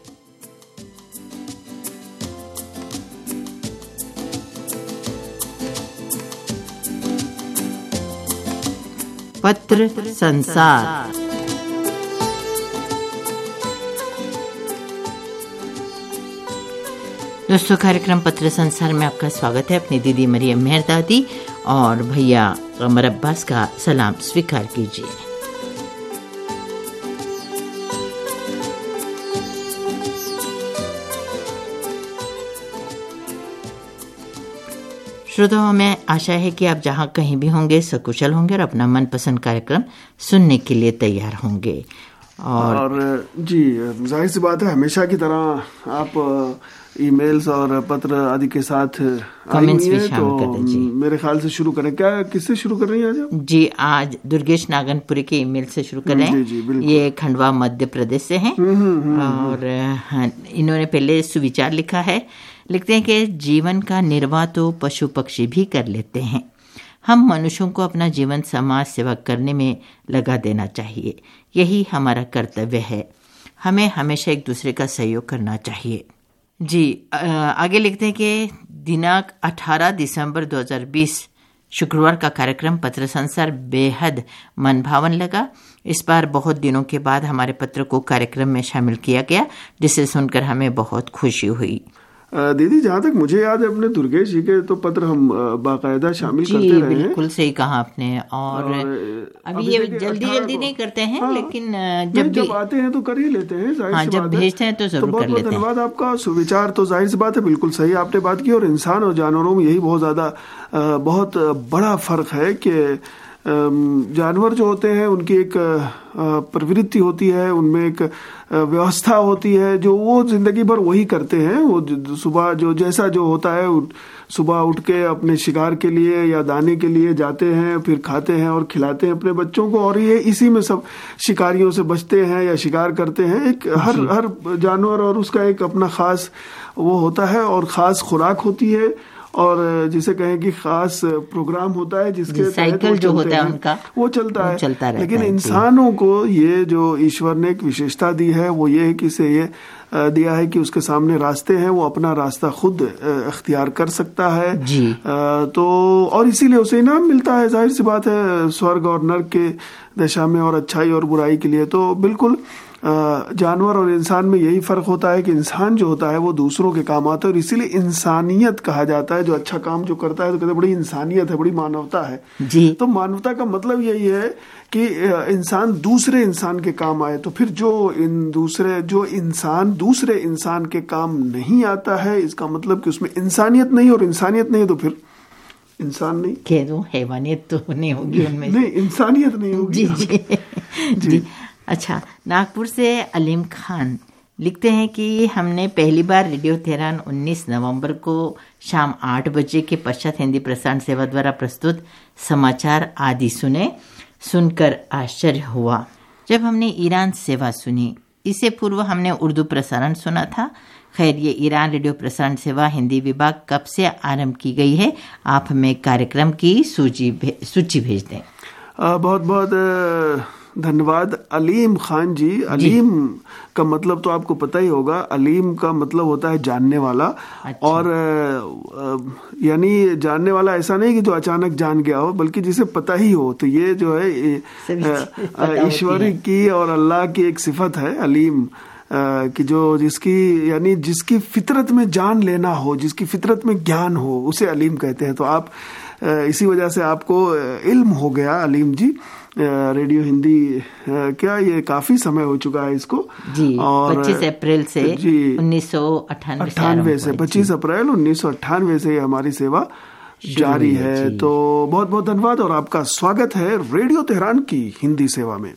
पत्र संसार। दोस्तों, कार्यक्रम पत्र संसार में आपका स्वागत है। अपनी दीदी मरियम मेहर दादी और भैया कमर अब्बास का सलाम स्वीकार कीजिए। श्रोताओं, हमें आशा है कि आप जहां कहीं भी होंगे सकुशल होंगे और अपना मनपसंद कार्यक्रम सुनने के लिए तैयार होंगे। और जी, जाहिर सी बात है, हमेशा की तरह आप ईमेल्स और पत्र आदि के साथ कमेंट्स भी शामिल कर दीजिए। मेरे ख्याल से शुरू करें। क्या, किससे शुरू कर रही हैं आज आप? जी, आज दुर्गेश नागनपुरी के ईमेल से शुरू कर रहे हैं। ये खंडवा मध्य प्रदेश से हैं और इन्होंने पहले सुविचार लिखा है। लिखते हैं कि जीवन का निर्वाह तो पशु पक्षी भी कर लेते हैं। हम मनुष्यों को अपना जीवन समाज सेवा करने में लगा देना चाहिए। यही हमारा कर्तव्य है। हमें हमेशा एक दूसरे का सहयोग करना चाहिए। जी, आगे लिखते हैं कि दिनांक 18 दिसंबर 2020 शुक्रवार का कार्यक्रम पत्र संसार बेहद मनभावन लगा। इस बार बहुत दिनों के बाद हमारे पत्र को कार्यक्रम में शामिल किया गया, जिसे सुनकर हमें बहुत खुशी हुई। दीदी, जहाँ तक मुझे याद है, अपने दुर्गेश जी के तो पत्र हम बाकायदा शामिल करते रहे हैं। बिल्कुल सही कहा आपने। और अभी ये जल्दी नहीं करते हैं, हाँ, लेकिन जब आते हैं तो कर ही लेते हैं। हाँ, जब भेजते हैं तो जरूर कर लेते हैं। धन्यवाद आपका। सुविचार तो जाहिर सी बात है, बिल्कुल सही आपने बात की। और इंसान और जानवरों में यही बहुत बड़ा फर्क है कि जानवर जो होते हैं उनकी एक प्रवृत्ति होती है, उनमें एक व्यवस्था होती है जो वो जिंदगी भर वही करते हैं। वो सुबह जो होता है, सुबह उठ के अपने शिकार के लिए या दाने के लिए जाते हैं, फिर खाते हैं और खिलाते हैं अपने बच्चों को, और ये इसी में सब शिकारियों से बचते हैं या शिकार करते हैं। एक हर जानवर और उसका एक अपना खास वो होता है और खास खुराक होती है, और जिसे कहें कि खास प्रोग्राम होता है जिसके साइकिल जो होता है उनका वो चलता है। लेकिन इंसानों को ये जो ईश्वर ने एक विशेषता दी है वो ये है कि इसे ये दिया है कि उसके सामने रास्ते हैं, वो अपना रास्ता खुद इख्तियार कर सकता है जी। तो और इसीलिए उसे इनाम मिलता है। जाहिर सी बात है, स्वर्ग और नर्क के दशा में और अच्छाई और बुराई के लिए। तो बिल्कुल जानवर और इंसान में यही फर्क होता है कि इंसान जो होता है वो दूसरों के काम आता है, और इसीलिए इंसानियत कहा जाता है। जो अच्छा काम जो करता है तो कहते हैं बड़ी इंसानियत है, बड़ी मानवता है जी। तो मानवता का मतलब यही है कि इंसान दूसरे इंसान के काम आए। तो फिर जो इंसान दूसरे इंसान के काम नहीं आता है, इसका मतलब कि उसमें इंसानियत नहीं, और इंसानियत नहीं तो फिर इंसान नहीं, कह दूं हैवानियत तो नहीं होगी उनमें, नहीं इंसानियत नहीं होगी। जी। अच्छा, नागपुर से अलीम खान लिखते हैं कि हमने पहली बार रेडियो तेहरान 19 नवंबर को शाम 8 बजे के पश्चात हिंदी प्रसारण सेवा द्वारा प्रस्तुत समाचार आदि सुनकर आश्चर्य हुआ। जब हमने ईरान सेवा सुनी, इससे पूर्व हमने उर्दू प्रसारण सुना था। खैर, ये ईरान रेडियो प्रसारण सेवा हिंदी विभाग कब से आरंभ की गई है, आप हमें कार्यक्रम की सूची भेज दें। बहुत बहुत धन्यवाद अलीम खान जी। अलीम का मतलब तो आपको पता ही होगा, अलीम का मतलब होता है जानने वाला। अच्छा। और यानी जानने वाला ऐसा नहीं कि जो अचानक जान गया हो, बल्कि जिसे पता ही हो। तो ये जो है ईश्वर की और अल्लाह की एक सिफत है अलीम, कि जिसकी फितरत में जान लेना हो, जिसकी फितरत में ज्ञान हो, उसे अलीम कहते हैं। तो आप इसी वजह से आपको इल्म हो गया अलीम जी। रेडियो हिंदी क्या ये काफी समय हो चुका है इसको जी। और 25 अप्रैल से 1998 से 25 अप्रैल 1998 से हमारी सेवा जारी है। तो बहुत बहुत धन्यवाद और आपका स्वागत है रेडियो तेहरान की हिंदी सेवा में।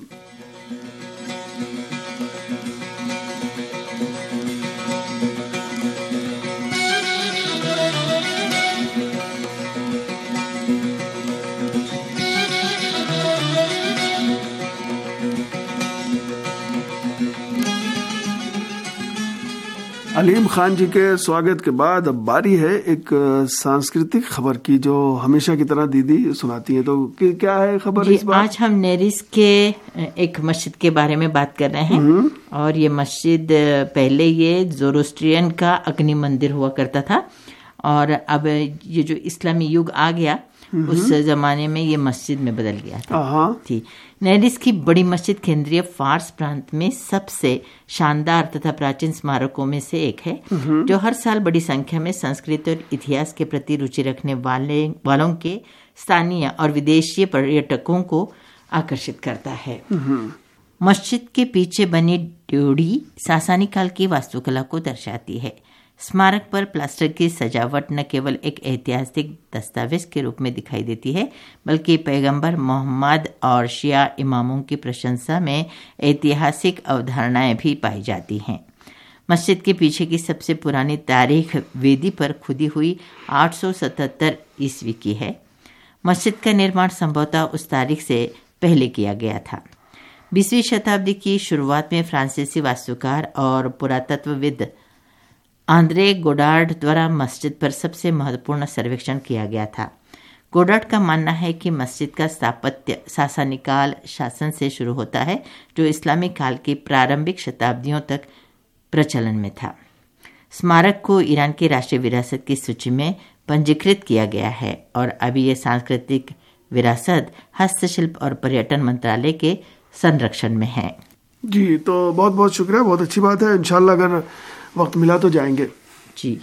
अलीम खान जी के स्वागत के बाद अब बारी है एक सांस्कृतिक खबर की, जो हमेशा की तरह दीदी सुनाती है। तो क्या है खबर इस बार? आज हम नेरिस के एक मस्जिद के बारे में बात कर रहे हैं। और ये मस्जिद पहले ये जोरोस्ट्रियन का अग्नि मंदिर हुआ करता था, और अब ये जो इस्लामी युग आ गया उस जमाने में ये मस्जिद में बदल गया था। नेरिस की बड़ी मस्जिद केंद्रीय फार्स प्रांत में सबसे शानदार तथा प्राचीन स्मारकों में से एक है, जो हर साल बड़ी संख्या में संस्कृति और इतिहास के प्रति रुचि रखने वालों के स्थानीय और विदेशी पर्यटकों को आकर्षित करता है। मस्जिद के पीछे बनी ड्योढ़ी सासानी काल की वास्तुकला को दर्शाती है। स्मारक पर प्लास्टर की सजावट न केवल एक ऐतिहासिक दस्तावेज के रूप में दिखाई देती है, बल्कि पैगंबर मोहम्मद और शिया इमामों की प्रशंसा में ऐतिहासिक अवधारणाएं भी पाई जाती हैं। मस्जिद के पीछे की सबसे पुरानी तारीख वेदी पर खुदी हुई 877 ईस्वी की है। मस्जिद का निर्माण संभवतः उस तारीख से पहले किया गया था। 20वीं शताब्दी की शुरुआत में फ्रांसीसी वास्तुकार और पुरातत्वविद आंद्रे गोडार्ड द्वारा मस्जिद पर सबसे महत्वपूर्ण सर्वेक्षण किया गया था। गोडार्ड का मानना है कि मस्जिद का स्थापत्य सासानिकाल शासन से शुरू होता है, जो इस्लामी काल की प्रारंभिक शताब्दियों तक प्रचलन में था। स्मारक को ईरान की राष्ट्रीय विरासत की सूची में पंजीकृत किया गया है और अभी ये सांस्कृतिक विरासत हस्तशिल्प और पर्यटन मंत्रालय के संरक्षण में है। जी, तो बहुत बहुत शुक्रिया, बहुत अच्छी बात है। इंशाल्लाह अगर वक्त मिला तो जाएंगे। जी।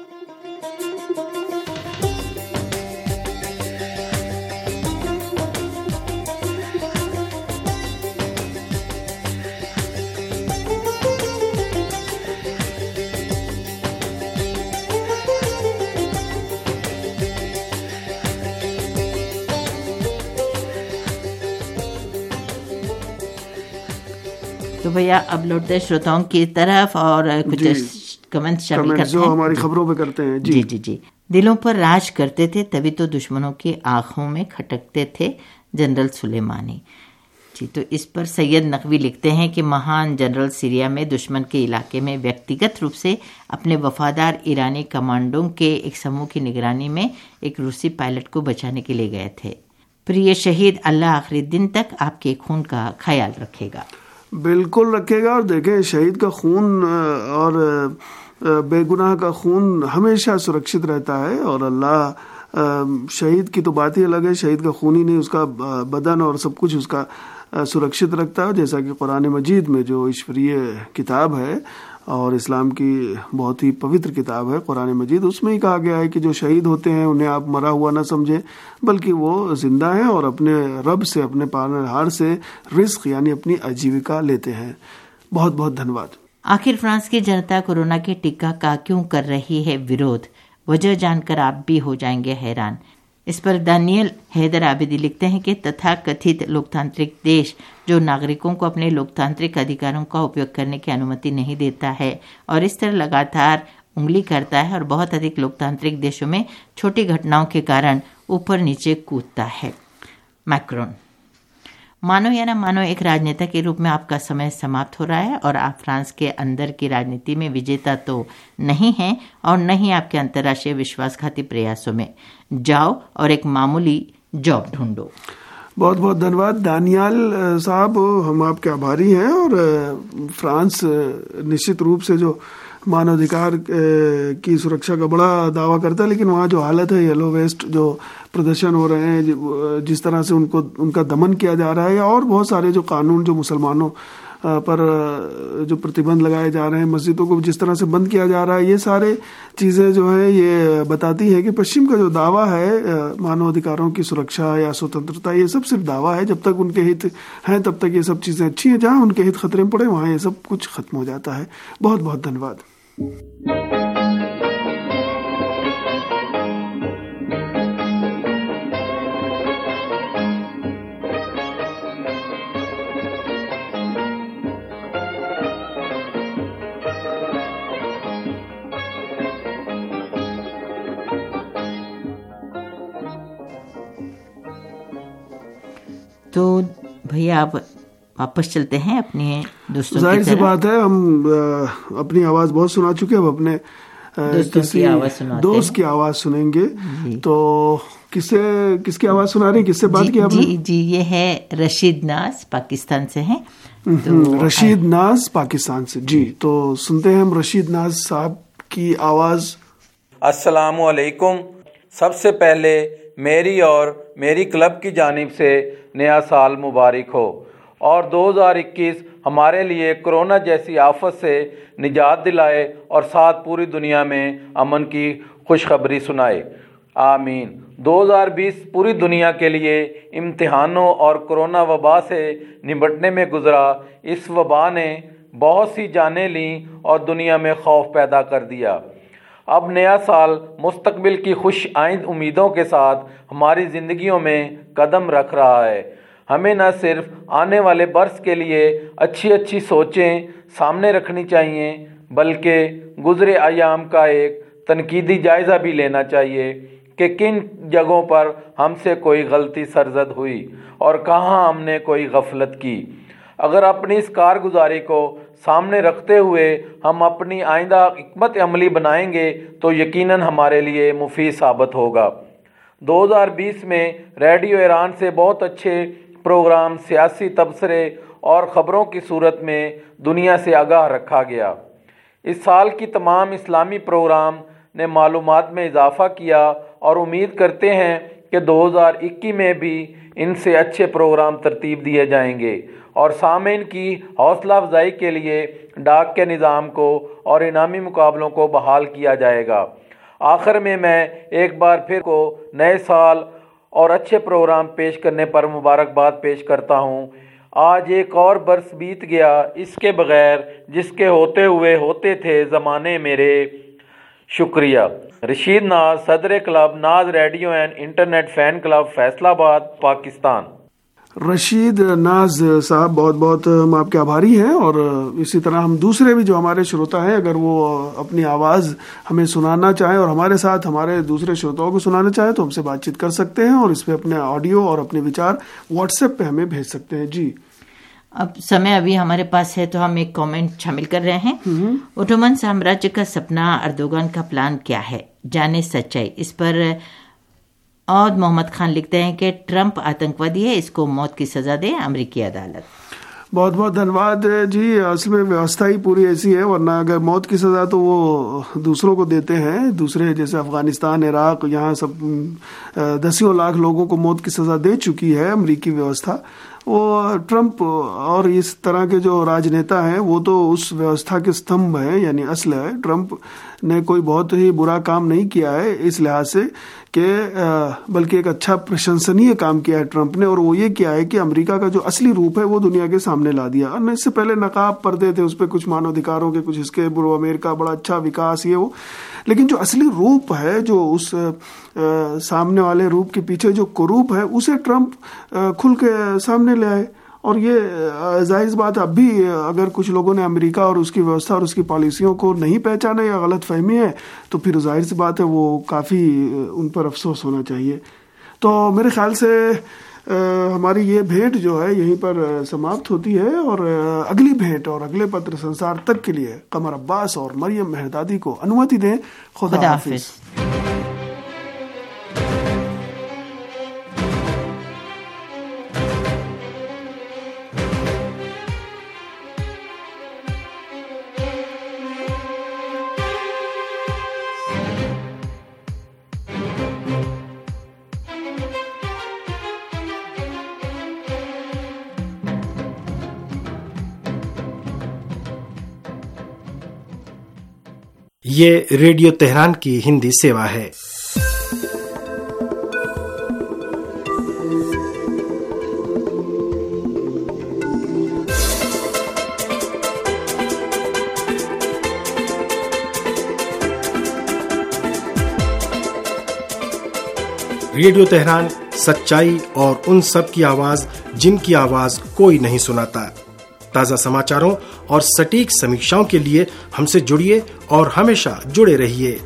तो भैया अब लौटते हैं श्रोताओं की तरफ और कुछ कमेंट्स शामिल करते हैं जो हमारी खबरों पे करते हैं। जी जी जी। दिलों पर राज करते थे तभी तो दुश्मनों की आंखों में खटकते थे जनरल सुलेमानी। जी, तो इस पर सैयद नकवी लिखते हैं कि महान जनरल सीरिया में दुश्मन के इलाके में व्यक्तिगत रूप से अपने वफादार ईरानी कमांडों के एक समूह की निगरानी में एक रूसी पायलट को बचाने के लिए गए थे। प्रिय शहीद, अल्लाह आखिरी दिन तक आपके खून का ख्याल रखेगा। बिल्कुल रखेगा। और देखें, शहीद का खून और बेगुनाह का खून हमेशा सुरक्षित रहता है, और अल्लाह शहीद की तो बात ही अलग है, शहीद का खून ही नहीं, उसका बदन और सब कुछ उसका सुरक्षित रखता है। जैसा कि कुरान मजीद में जो ईश्वरीय किताब है और इस्लाम की बहुत ही पवित्र किताब है कुरान मजीद, उसमें ही कहा गया है कि जो शहीद होते हैं उन्हें आप मरा हुआ ना समझें, बल्कि वो जिंदा हैं और अपने रब से, अपने पालनहार से रिस्क यानी अपनी आजीविका लेते हैं। बहुत बहुत धन्यवाद। आखिर फ्रांस की जनता कोरोना के टीका का क्यों कर रही है विरोध? वजह जानकर आप भी हो जाएंगे हैरान। इस पर दानियल हैदर आबिदी लिखते हैं कि तथाकथित लोकतांत्रिक देश जो नागरिकों को अपने लोकतांत्रिक अधिकारों का उपयोग करने की अनुमति नहीं देता है और इस तरह लगातार उंगली करता है और बहुत अधिक लोकतांत्रिक देशों में छोटी घटनाओं के कारण ऊपर नीचे कूदता है। मैक्रोन, मानो या ना मानो एक राजनेता के रूप में आपका समय समाप्त हो रहा है और आप फ्रांस के अंदर की राजनीति में विजेता तो नहीं हैं और न ही आपके अंतर्राष्ट्रीय विश्वासघाती प्रयासों में। जाओ और एक मामूली जॉब ढूंढो। बहुत बहुत धन्यवाद दानियाल साहब, हम आपके आभारी हैं। और फ्रांस निश्चित रूप से जो मानवाधिकार की सुरक्षा का बड़ा दावा करता है, लेकिन वहाँ जो हालत है, येलो वेस्ट जो प्रदर्शन हो रहे हैं, जिस तरह से उनका दमन किया जा रहा है, और बहुत सारे जो कानून जो मुसलमानों पर जो प्रतिबंध लगाए जा रहे हैं, मस्जिदों को जिस तरह से बंद किया जा रहा है, ये सारे चीज़ें जो है ये बताती है कि पश्चिम का जो दावा है मानवाधिकारों की सुरक्षा या स्वतंत्रता, ये सब सिर्फ दावा है। जब तक उनके हित हैं तब तक ये सब चीज़ें अच्छी हैं, जहाँ उनके हित खतरे में पड़े वहाँ ये सब कुछ खत्म हो जाता है। बहुत बहुत धन्यवाद। तो भैया अब वापस चलते हैं अपने दोस्तों जाहिर सी बात है, हम अपनी आवाज़ बहुत सुना चुके हैं, अब अपने दोस्त की आवाज़ सुनेंगे। तो किसकी आवाज़ सुना रहे हैं, किससे बात की आपने? जी ये है रशीद नाज, पाकिस्तान से हैं। तो रशीद नाज पाकिस्तान से, जी तो सुनते हैं हम रशीद नाज साहब की आवाज़। अस्सलामु अलैकुम। सबसे पहले मेरी और मेरी क्लब की जानिब से नया साल मुबारक हो और 2021 हमारे लिए कोरोना जैसी आफत से निजात दिलाए और साथ पूरी दुनिया में अमन की खुशखबरी सुनाए, आमीन। 2020 पूरी दुनिया के लिए इम्तिहानों और कोरोना वबा से निपटने में गुजरा। इस वबा ने बहुत सी जानें लीं और दुनिया में खौफ पैदा कर दिया। अब नया साल मुस्तकबिल की खुश आइंद उम्मीदों के साथ हमारी ज़िंदगियों में कदम रख रहा है। हमें न सिर्फ आने वाले बरस के लिए अच्छी अच्छी सोचें सामने रखनी चाहिए, बल्कि गुज़रे अयाम का एक तनकीदी जायज़ा भी लेना चाहिए कि किन जगहों पर हमसे कोई गलती सरजद हुई और कहाँ हमने कोई गफलत की। अगर अपनी इस कारगुजारी को सामने रखते हुए हम अपनी आइंदा हिकमत अमली बनाएंगे तो यकीनन हमारे लिए मुफीद साबित होगा। 2020 में रेडियो ईरान से बहुत अच्छे प्रोग्राम, सियासी तबसरे और ख़बरों की सूरत में दुनिया से आगाह रखा गया। इस साल की तमाम इस्लामी प्रोग्राम ने मालूमात में इजाफ़ा किया और उम्मीद करते हैं कि 2021 में भी इनसे अच्छे प्रोग्राम तरतीब दिए जाएंगे और सामीन की हौसला अफजाई के लिए डाक के निज़ाम को और इनामी मुकाबलों को बहाल किया जाएगा। आखिर में मैं एक बार फिर को नए साल और अच्छे प्रोग्राम पेश करने पर मुबारकबाद पेश करता हूँ। आज एक और बरस बीत गया इसके बगैर जिसके होते हुए होते थे ज़माने मेरे। शुक्रिया। रशीद नाज, सदर club Naz radio and internet fan club, Faisalabad, Pakistan. Rashid Naz साहब बहुत बहुत हम आपके आभारी हैं और इसी तरह हम दूसरे भी जो हमारे श्रोता हैं, अगर वो अपनी आवाज़ हमें सुनाना चाहें और हमारे साथ हमारे दूसरे श्रोताओं को सुनाना चाहें तो हमसे बातचीत कर सकते हैं और इस पर अपने ऑडियो और अपने विचार व्हाट्सएप पे हमें भेज सकते हैं। जी अब समय अभी हमारे पास है तो हम एक कमेंट शामिल कर रहे हैं। ओटोमन साम्राज्य का सपना, अर्दोगान का प्लान क्या है, जाने सच्चाई। इस पर और मोहम्मद खान लिखते हैं कि ट्रंप आतंकवादी है, इसको मौत की सजा दे अमेरिकी अदालत। बहुत बहुत धन्यवाद जी। असल में व्यवस्था ही पूरी ऐसी है, वरना अगर मौत की सज़ा तो वो दूसरों को देते हैं, दूसरे जैसे अफ़गानिस्तान, इराक़, यहाँ सब दसियों लाख लोगों को मौत की सज़ा दे चुकी है अमेरिकी व्यवस्था। वो ट्रंप और इस तरह के जो राजनेता हैं वो तो उस व्यवस्था के स्तंभ हैं, यानी असल है। ट्रंप ने कोई बहुत ही बुरा काम नहीं किया है इस लिहाज से कि बल्कि एक अच्छा प्रशंसनीय काम किया है ट्रंप ने, और वो ये किया है कि अमेरिका का जो असली रूप है वो दुनिया के सामने ला दिया। और इससे पहले नकाब पर्दे थे, उस पर कुछ मानवाधिकारों के कुछ इसके अमेरिका बड़ा अच्छा विकास ये वो, लेकिन जो असली रूप है, जो उस सामने वाले रूप के पीछे जो कुरूप है, उसे ट्रंप खुल के सामने ले आए। और ये जाहिर बात, अब भी अगर कुछ लोगों ने अमेरिका और उसकी व्यवस्था और उसकी पॉलिसियों को नहीं पहचाना या गलत फहमी है तो फिर जाहिर सी बात है वो काफ़ी उन पर अफसोस होना चाहिए। तो मेरे ख्याल से हमारी ये भेंट जो है यहीं पर समाप्त होती है और अगली भेंट और अगले पत्र संसार तक के लिए कमर अब्बास और मरियम मेहरदादी को अनुमति दें। खुदा हाफिज। ये रेडियो तेहरान की हिंदी सेवा है। रेडियो तेहरान सच्चाई और उन सब की आवाज जिनकी आवाज कोई नहीं सुनाता। ताज़ा समाचारों और सटीक समीक्षाओं के लिए हमसे जुड़िए और हमेशा जुड़े रहिए।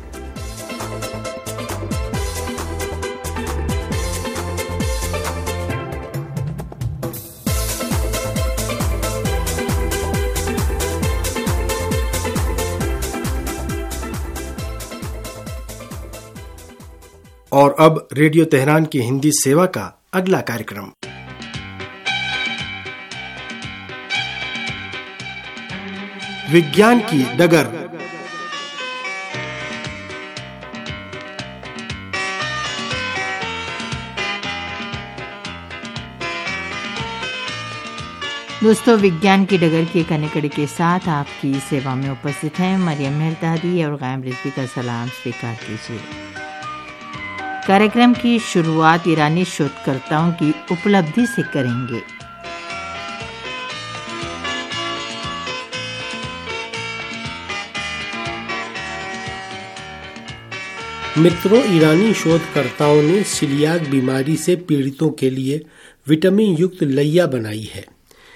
और अब रेडियो तेहरान की हिंदी सेवा का अगला कार्यक्रम। विज्ञान की डगर। दोस्तों, विज्ञान की डगर की एक अन्य कड़ी के साथ आपकी सेवा में उपस्थित हैं मरियम मेहरदादी और गायम रिजवी का सलाम स्वीकार कीजिए। कार्यक्रम की शुरुआत ईरानी शोधकर्ताओं की उपलब्धि से करेंगे। मित्रों, ईरानी शोधकर्ताओं ने सिलियाक बीमारी से पीड़ितों के लिए विटामिन युक्त लैया बनाई है।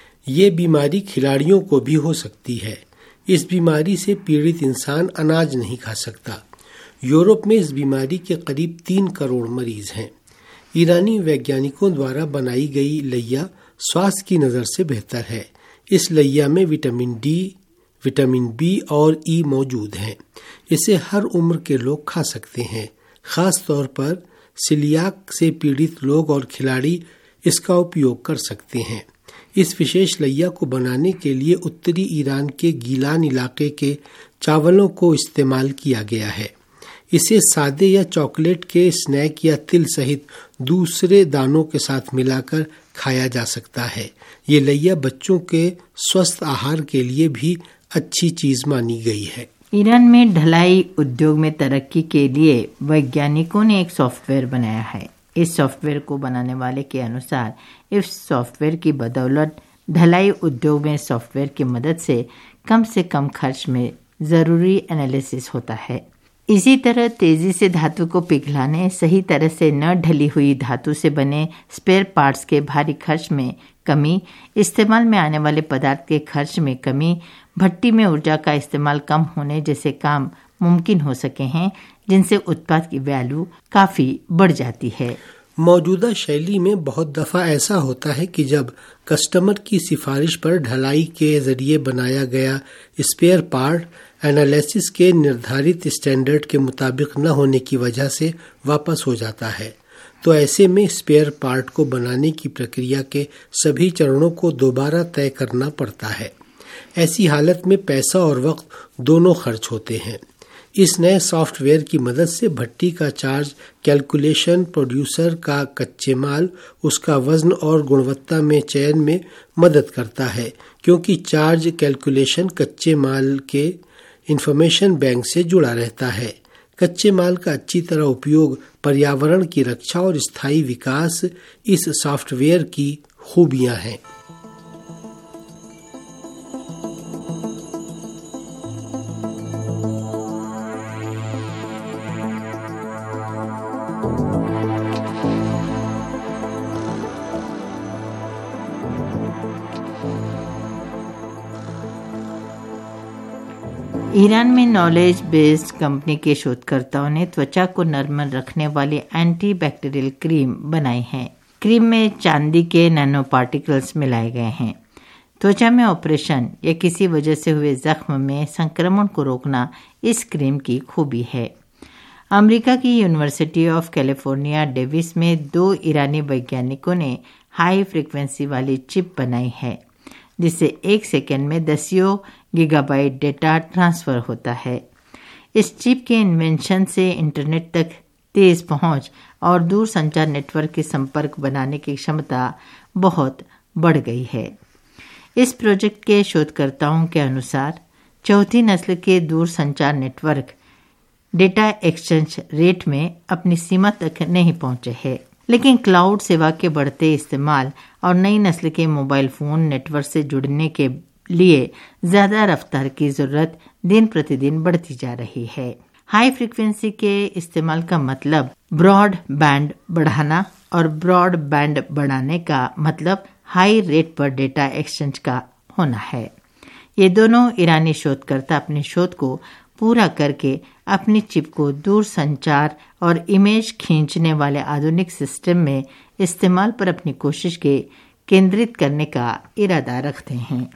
ये बीमारी खिलाड़ियों को भी हो सकती है। इस बीमारी से पीड़ित इंसान अनाज नहीं खा सकता। यूरोप में इस बीमारी के करीब 3 करोड़ मरीज हैं। ईरानी वैज्ञानिकों द्वारा बनाई गई लैया स्वास्थ्य की नज़र से बेहतर है। इस लैया में विटामिन डी, विटामिन बी और ई मौजूद हैं। इसे हर उम्र के लोग खा सकते हैं। खास तौर पर सिलियाक से पीड़ित लोग और खिलाड़ी इसका उपयोग कर सकते हैं। इस विशेष लैया को बनाने के लिए उत्तरी ईरान के गीलान इलाके के चावलों को इस्तेमाल किया गया है। इसे सादे या चॉकलेट के स्नैक या तिल सहित दूसरे दानों के साथ मिलाकर खाया जा सकता है। ये लैया बच्चों के स्वस्थ आहार के लिए भी अच्छी चीज मानी गई है। ईरान में ढलाई उद्योग में तरक्की के लिए वैज्ञानिकों ने एक सॉफ्टवेयर बनाया है। इस सॉफ्टवेयर को बनाने वाले के अनुसार इस सॉफ्टवेयर की बदौलत ढलाई उद्योग में सॉफ्टवेयर की मदद से कम खर्च में जरूरी एनालिसिस होता है। इसी तरह तेजी से धातु को पिघलाने, सही तरह से न ढली हुई धातु से बने स्पेयर पार्ट्स के भारी खर्च में कमी, इस्तेमाल में आने वाले पदार्थ के खर्च में कमी, भट्टी में ऊर्जा का इस्तेमाल कम होने जैसे काम मुमकिन हो सके हैं, जिनसे उत्पाद की वैल्यू काफी बढ़ जाती है। मौजूदा शैली में बहुत दफा ऐसा होता है कि जब कस्टमर की सिफारिश पर ढलाई के जरिए बनाया गया स्पेयर पार्ट एनालिसिस के निर्धारित स्टैंडर्ड के मुताबिक न होने की वजह से वापस हो जाता है, तो ऐसे में स्पेयर पार्ट को बनाने की प्रक्रिया के सभी चरणों को दोबारा तय करना पड़ता है। ऐसी हालत में पैसा और वक्त दोनों खर्च होते हैं। इस नए सॉफ्टवेयर की मदद से भट्टी का चार्ज कैलकुलेशन, प्रोड्यूसर का कच्चे माल, उसका वजन और गुणवत्ता में चयन में मदद करता है, क्योंकि चार्ज कैलकुलेशन कच्चे माल के इंफॉर्मेशन बैंक से जुड़ा रहता है। कच्चे माल का अच्छी तरह उपयोग, पर्यावरण की रक्षा और स्थायी विकास इस सॉफ्टवेयर की खूबियां हैं। ईरान में नॉलेज बेस्ड कंपनी के शोधकर्ताओं ने त्वचा को नरम रखने वाली एंटी बैक्टीरियल क्रीम बनाई है। क्रीम में चांदी के नैनो पार्टिकल्स मिलाए गए हैं। त्वचा में ऑपरेशन या किसी वजह से हुए जख्म में संक्रमण को रोकना इस क्रीम की खूबी है। अमेरिका की यूनिवर्सिटी ऑफ कैलिफोर्निया डेविस में 2 ईरानी वैज्ञानिकों ने हाई फ्रीक्वेंसी वाली चिप बनाई है, जिससे 1 सेकेंड में 10 गीगाबाइट डेटा ट्रांसफर होता है। इस चिप के इन्वेंशन से इंटरनेट तक तेज पहुंच और दूर संचार नेटवर्क के संपर्क बनाने की क्षमता बहुत बढ़ गई है। इस प्रोजेक्ट के शोधकर्ताओं के अनुसार चौथी नस्ल के दूर संचार नेटवर्क डेटा एक्सचेंज रेट में अपनी सीमा तक नहीं पहुंचे हैं, लेकिन क्लाउड सेवा के बढ़ते इस्तेमाल और नई नस्ल के मोबाइल फोन नेटवर्क से जुड़ने के लिए ज्यादा रफ्तार की जरूरत दिन प्रतिदिन बढ़ती जा रही है। हाई फ्रीक्वेंसी के इस्तेमाल का मतलब ब्रॉड बैंड बढ़ाना और ब्रॉड बैंड बढ़ाने का मतलब हाई रेट पर डेटा एक्सचेंज का होना है। ये दोनों ईरानी शोधकर्ता अपने शोध को पूरा करके अपनी चिप को दूर संचार और इमेज खींचने वाले आधुनिक सिस्टम में इस्तेमाल पर अपनी कोशिश के केंद्रित करने का इरादा रखते हैं।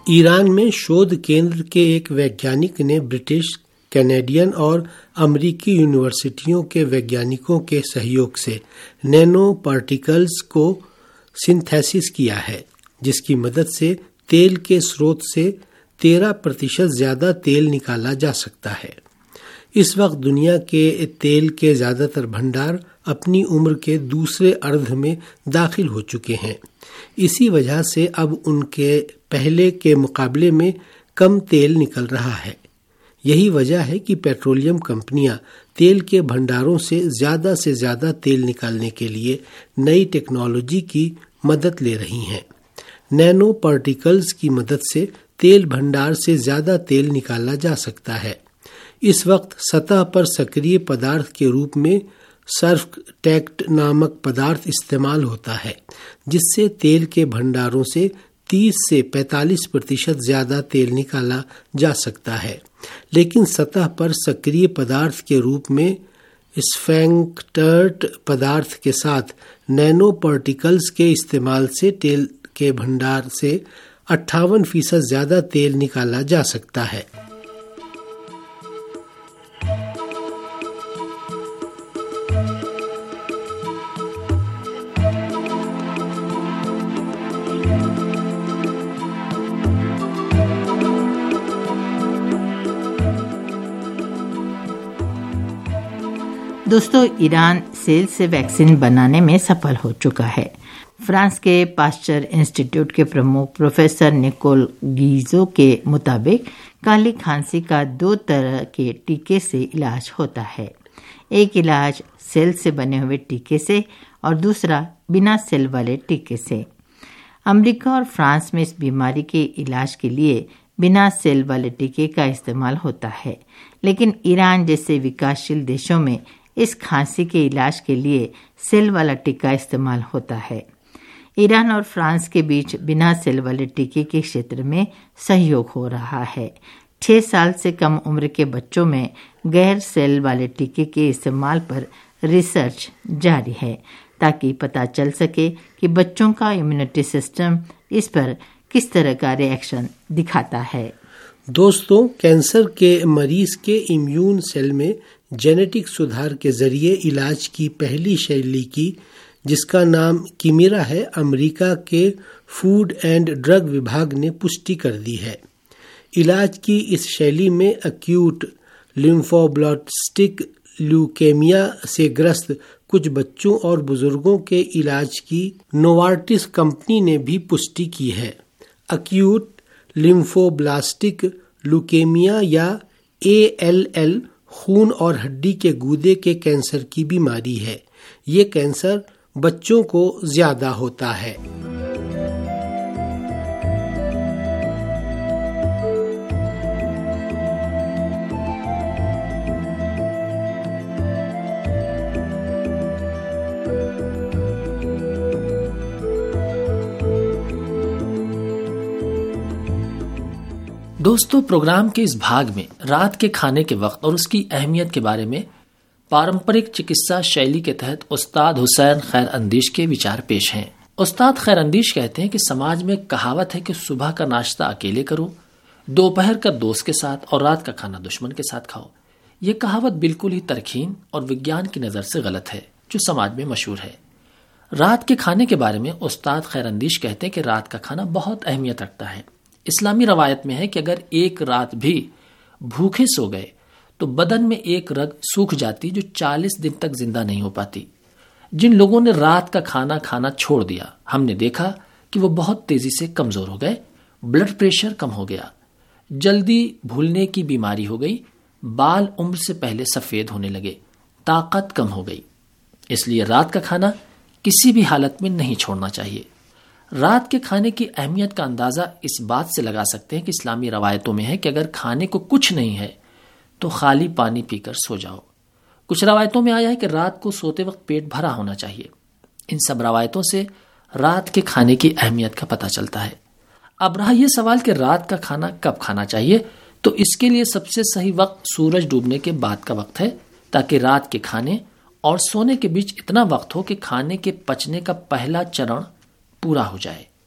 ईरान में शोध केंद्र के एक वैज्ञानिक ने ब्रिटिश, कैनेडियन और अमेरिकी यूनिवर्सिटियों के वैज्ञानिकों के सहयोग से नैनो पार्टिकल्स को सिंथेसिस किया है, जिसकी मदद से तेल के स्रोत से 13% ज्यादा तेल निकाला जा सकता है। इस वक्त दुनिया के तेल के ज्यादातर भंडार अपनी उम्र के दूसरे अर्ध में दाखिल हो चुके हैं। इसी वजह से अब उनके पहले के मुकाबले में कम तेल निकल रहा है। यही वजह है कि पेट्रोलियम कंपनियां तेल के भंडारों से ज्यादा तेल निकालने के लिए नई टेक्नोलॉजी की मदद ले रही हैं। नैनो पार्टिकल्स की मदद से तेल भंडार से ज्यादा तेल निकाला जा सकता है। इस वक्त सतह पर सक्रिय पदार्थ के रूप में सर्फटेक्ट नामक पदार्थ इस्तेमाल होता है, जिससे तेल के भंडारों से 30 से 45% ज्यादा तेल निकाला जा सकता है। लेकिन सतह पर सक्रिय पदार्थ के रूप में स्फैंक्टर्ट पदार्थ के साथ नैनो पार्टिकल्स के इस्तेमाल से तेल के भंडार से 58% ज्यादा तेल निकाला जा सकता है। दोस्तों, ईरान सेल से वैक्सीन बनाने में सफल हो चुका है। फ्रांस के पास्चर इंस्टीट्यूट के प्रमुख प्रोफेसर निकोल गीजो के मुताबिक काली खांसी का 2 तरह के टीके से इलाज होता है। एक इलाज सेल से बने हुए टीके से और दूसरा बिना सेल वाले टीके से। अमेरिका और फ्रांस में इस बीमारी के इलाज के लिए बिना सेल वाले टीके का इस्तेमाल होता है, लेकिन ईरान जैसे विकासशील देशों में इस खांसी के इलाज के लिए सेल वाला टीका इस्तेमाल होता है। ईरान और फ्रांस के बीच बिना सेल वाले टीके के क्षेत्र में सहयोग हो रहा है। 6 साल से कम उम्र के बच्चों में गैर सेल वाले टीके के इस्तेमाल पर रिसर्च जारी है, ताकि पता चल सके कि बच्चों का इम्यूनिटी सिस्टम इस पर किस तरह का रिएक्शन दिखाता है। दोस्तों, कैंसर के मरीज के इम्यून सेल में जेनेटिक सुधार के जरिए इलाज की पहली शैली की, जिसका नाम किमिरा है, अमेरिका के फूड एंड ड्रग विभाग ने पुष्टि कर दी है। इलाज की इस शैली में एक्यूट लिम्फोब्लास्टिक ल्यूकेमिया से ग्रस्त कुछ बच्चों और बुजुर्गों के इलाज की नोवार्टिस कंपनी ने भी पुष्टि की है। एक्यूट लिम्फोब्लास्टिक ल्यूकेमिया या ALL खून और हड्डी के गूदे के कैंसर की बीमारी है। ये कैंसर बच्चों को ज्यादा होता है। दोस्तों, प्रोग्राम के इस भाग में रात के खाने के वक्त और उसकी अहमियत के बारे में पारंपरिक चिकित्सा शैली के तहत उस्ताद हुसैन खैर अंदिश के विचार पेश हैं। उस्ताद खैर अंदिश कहते हैं कि समाज में कहावत है कि सुबह का नाश्ता अकेले करो, दोपहर का दोस्त के साथ और रात का खाना दुश्मन के साथ खाओ। ये कहावत बिल्कुल ही तरकीन और विज्ञान की नज़र से गलत है, जो समाज में मशहूर है। रात के खाने के बारे में उस्ताद खैर अंदिश कहते हैं कि रात का खाना बहुत अहमियत रखता है। इस्लामी रवायत में है कि अगर एक रात भी भूखे सो गए तो बदन में एक रग सूख जाती, जो 40 दिन तक जिंदा नहीं हो पाती। जिन लोगों ने रात का खाना खाना छोड़ दिया, हमने देखा कि वो बहुत तेजी से कमजोर हो गए, ब्लड प्रेशर कम हो गया, जल्दी भूलने की बीमारी हो गई, बाल उम्र से पहले सफेद होने लगे, ताकत कम हो गई। इसलिए रात का खाना किसी भी हालत में नहीं छोड़ना चाहिए। रात के खाने की अहमियत का अंदाजा इस बात से लगा सकते हैं कि इस्लामी रवायतों में है कि अगर खाने को कुछ नहीं है तो खाली पानी पीकर सो जाओ। कुछ रवायतों में आया है कि रात को सोते वक्त पेट भरा होना चाहिए। इन सब रवायतों से रात के खाने की अहमियत का पता चलता है। अब रहा यह सवाल कि रात का खाना कब खाना चाहिए, तो इसके लिए सबसे सही वक्त सूरज डूबने के बाद का वक्त है, ताकि रात के खाने और सोने के बीच इतना वक्त हो कि खाने के पचने का पहला चरण पूरा हो जाए।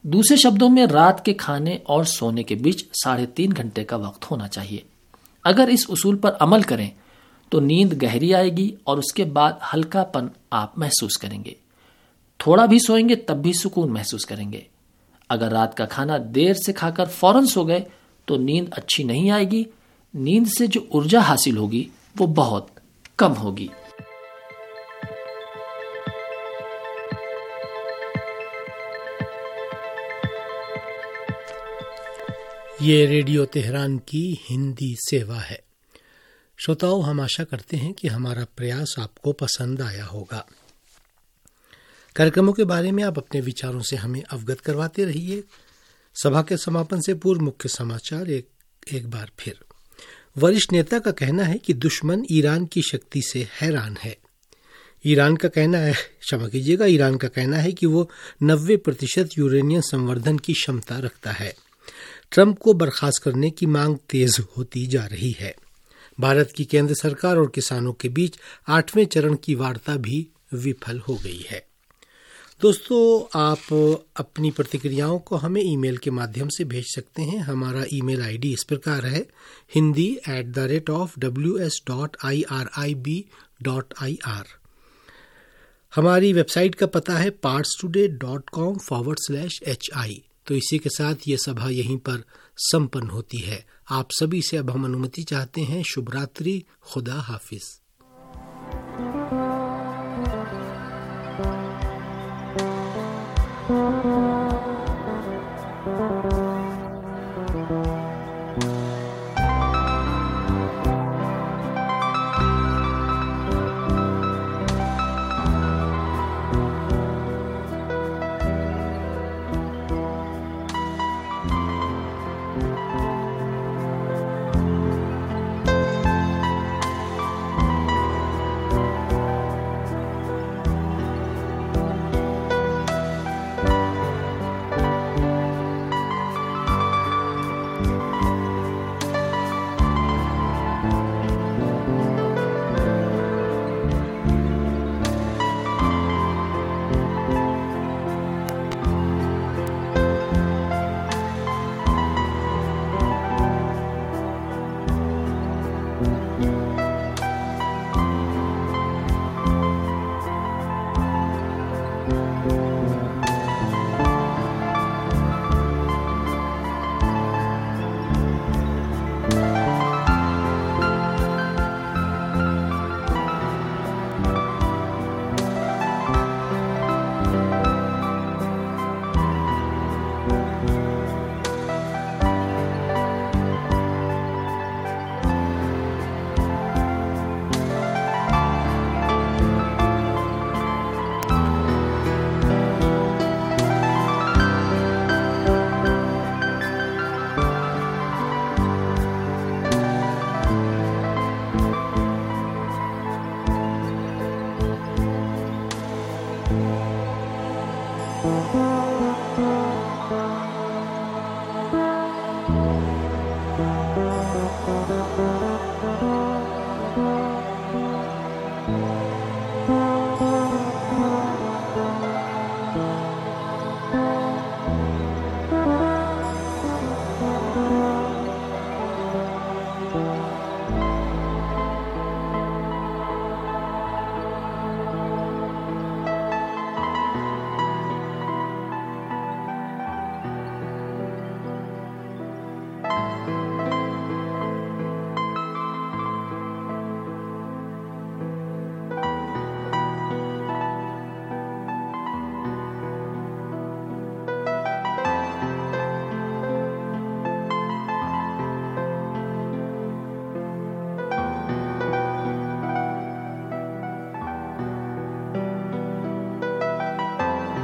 दूसरे शब्दों में रात के खाने और सोने के बीच 3.5 घंटे का वक्त होना चाहिए। अगर इस उसूल पर अमल करें तो नींद गहरी आएगी और उसके बाद हल्कापन आप महसूस करेंगे। थोड़ा भी सोएंगे तब भी सुकून महसूस करेंगे। अगर रात का खाना देर से खाकर फौरन सो गए तो नींद अच्छी नहीं आएगी। नींद से जो ऊर्जा हासिल होगी वो बहुत कम होगी। ये रेडियो तेहरान की हिंदी सेवा है। श्रोताओं, हम आशा करते हैं कि हमारा प्रयास आपको पसंद आया होगा। कार्यक्रमों के बारे में आप अपने विचारों से हमें अवगत करवाते रहिए। सभा के समापन से पूर्व मुख्य समाचार एक बार फिर। वरिष्ठ नेता का कहना है कि दुश्मन ईरान की शक्ति से हैरान है। ईरान का कहना है कि वो 90% यूरेनियम संवर्धन की क्षमता रखता है। ट्रंप को बर्खास्त करने की मांग तेज होती जा रही है। भारत की केंद्र सरकार और किसानों के बीच 8वें चरण की वार्ता भी विफल हो गई है। दोस्तों, आप अपनी प्रतिक्रियाओं को हमें ईमेल के माध्यम से भेज सकते हैं। हमारा ईमेल आईडी इस प्रकार है hindi@ws.irib.ir। हमारी वेबसाइट का पता है parstoday.com/hi। तो इसी के साथ ये सभा यहीं पर संपन्न होती है। आप सभी से अब हम अनुमति चाहते हैं। शुभ रात्रि, खुदा हाफिज। Thank you.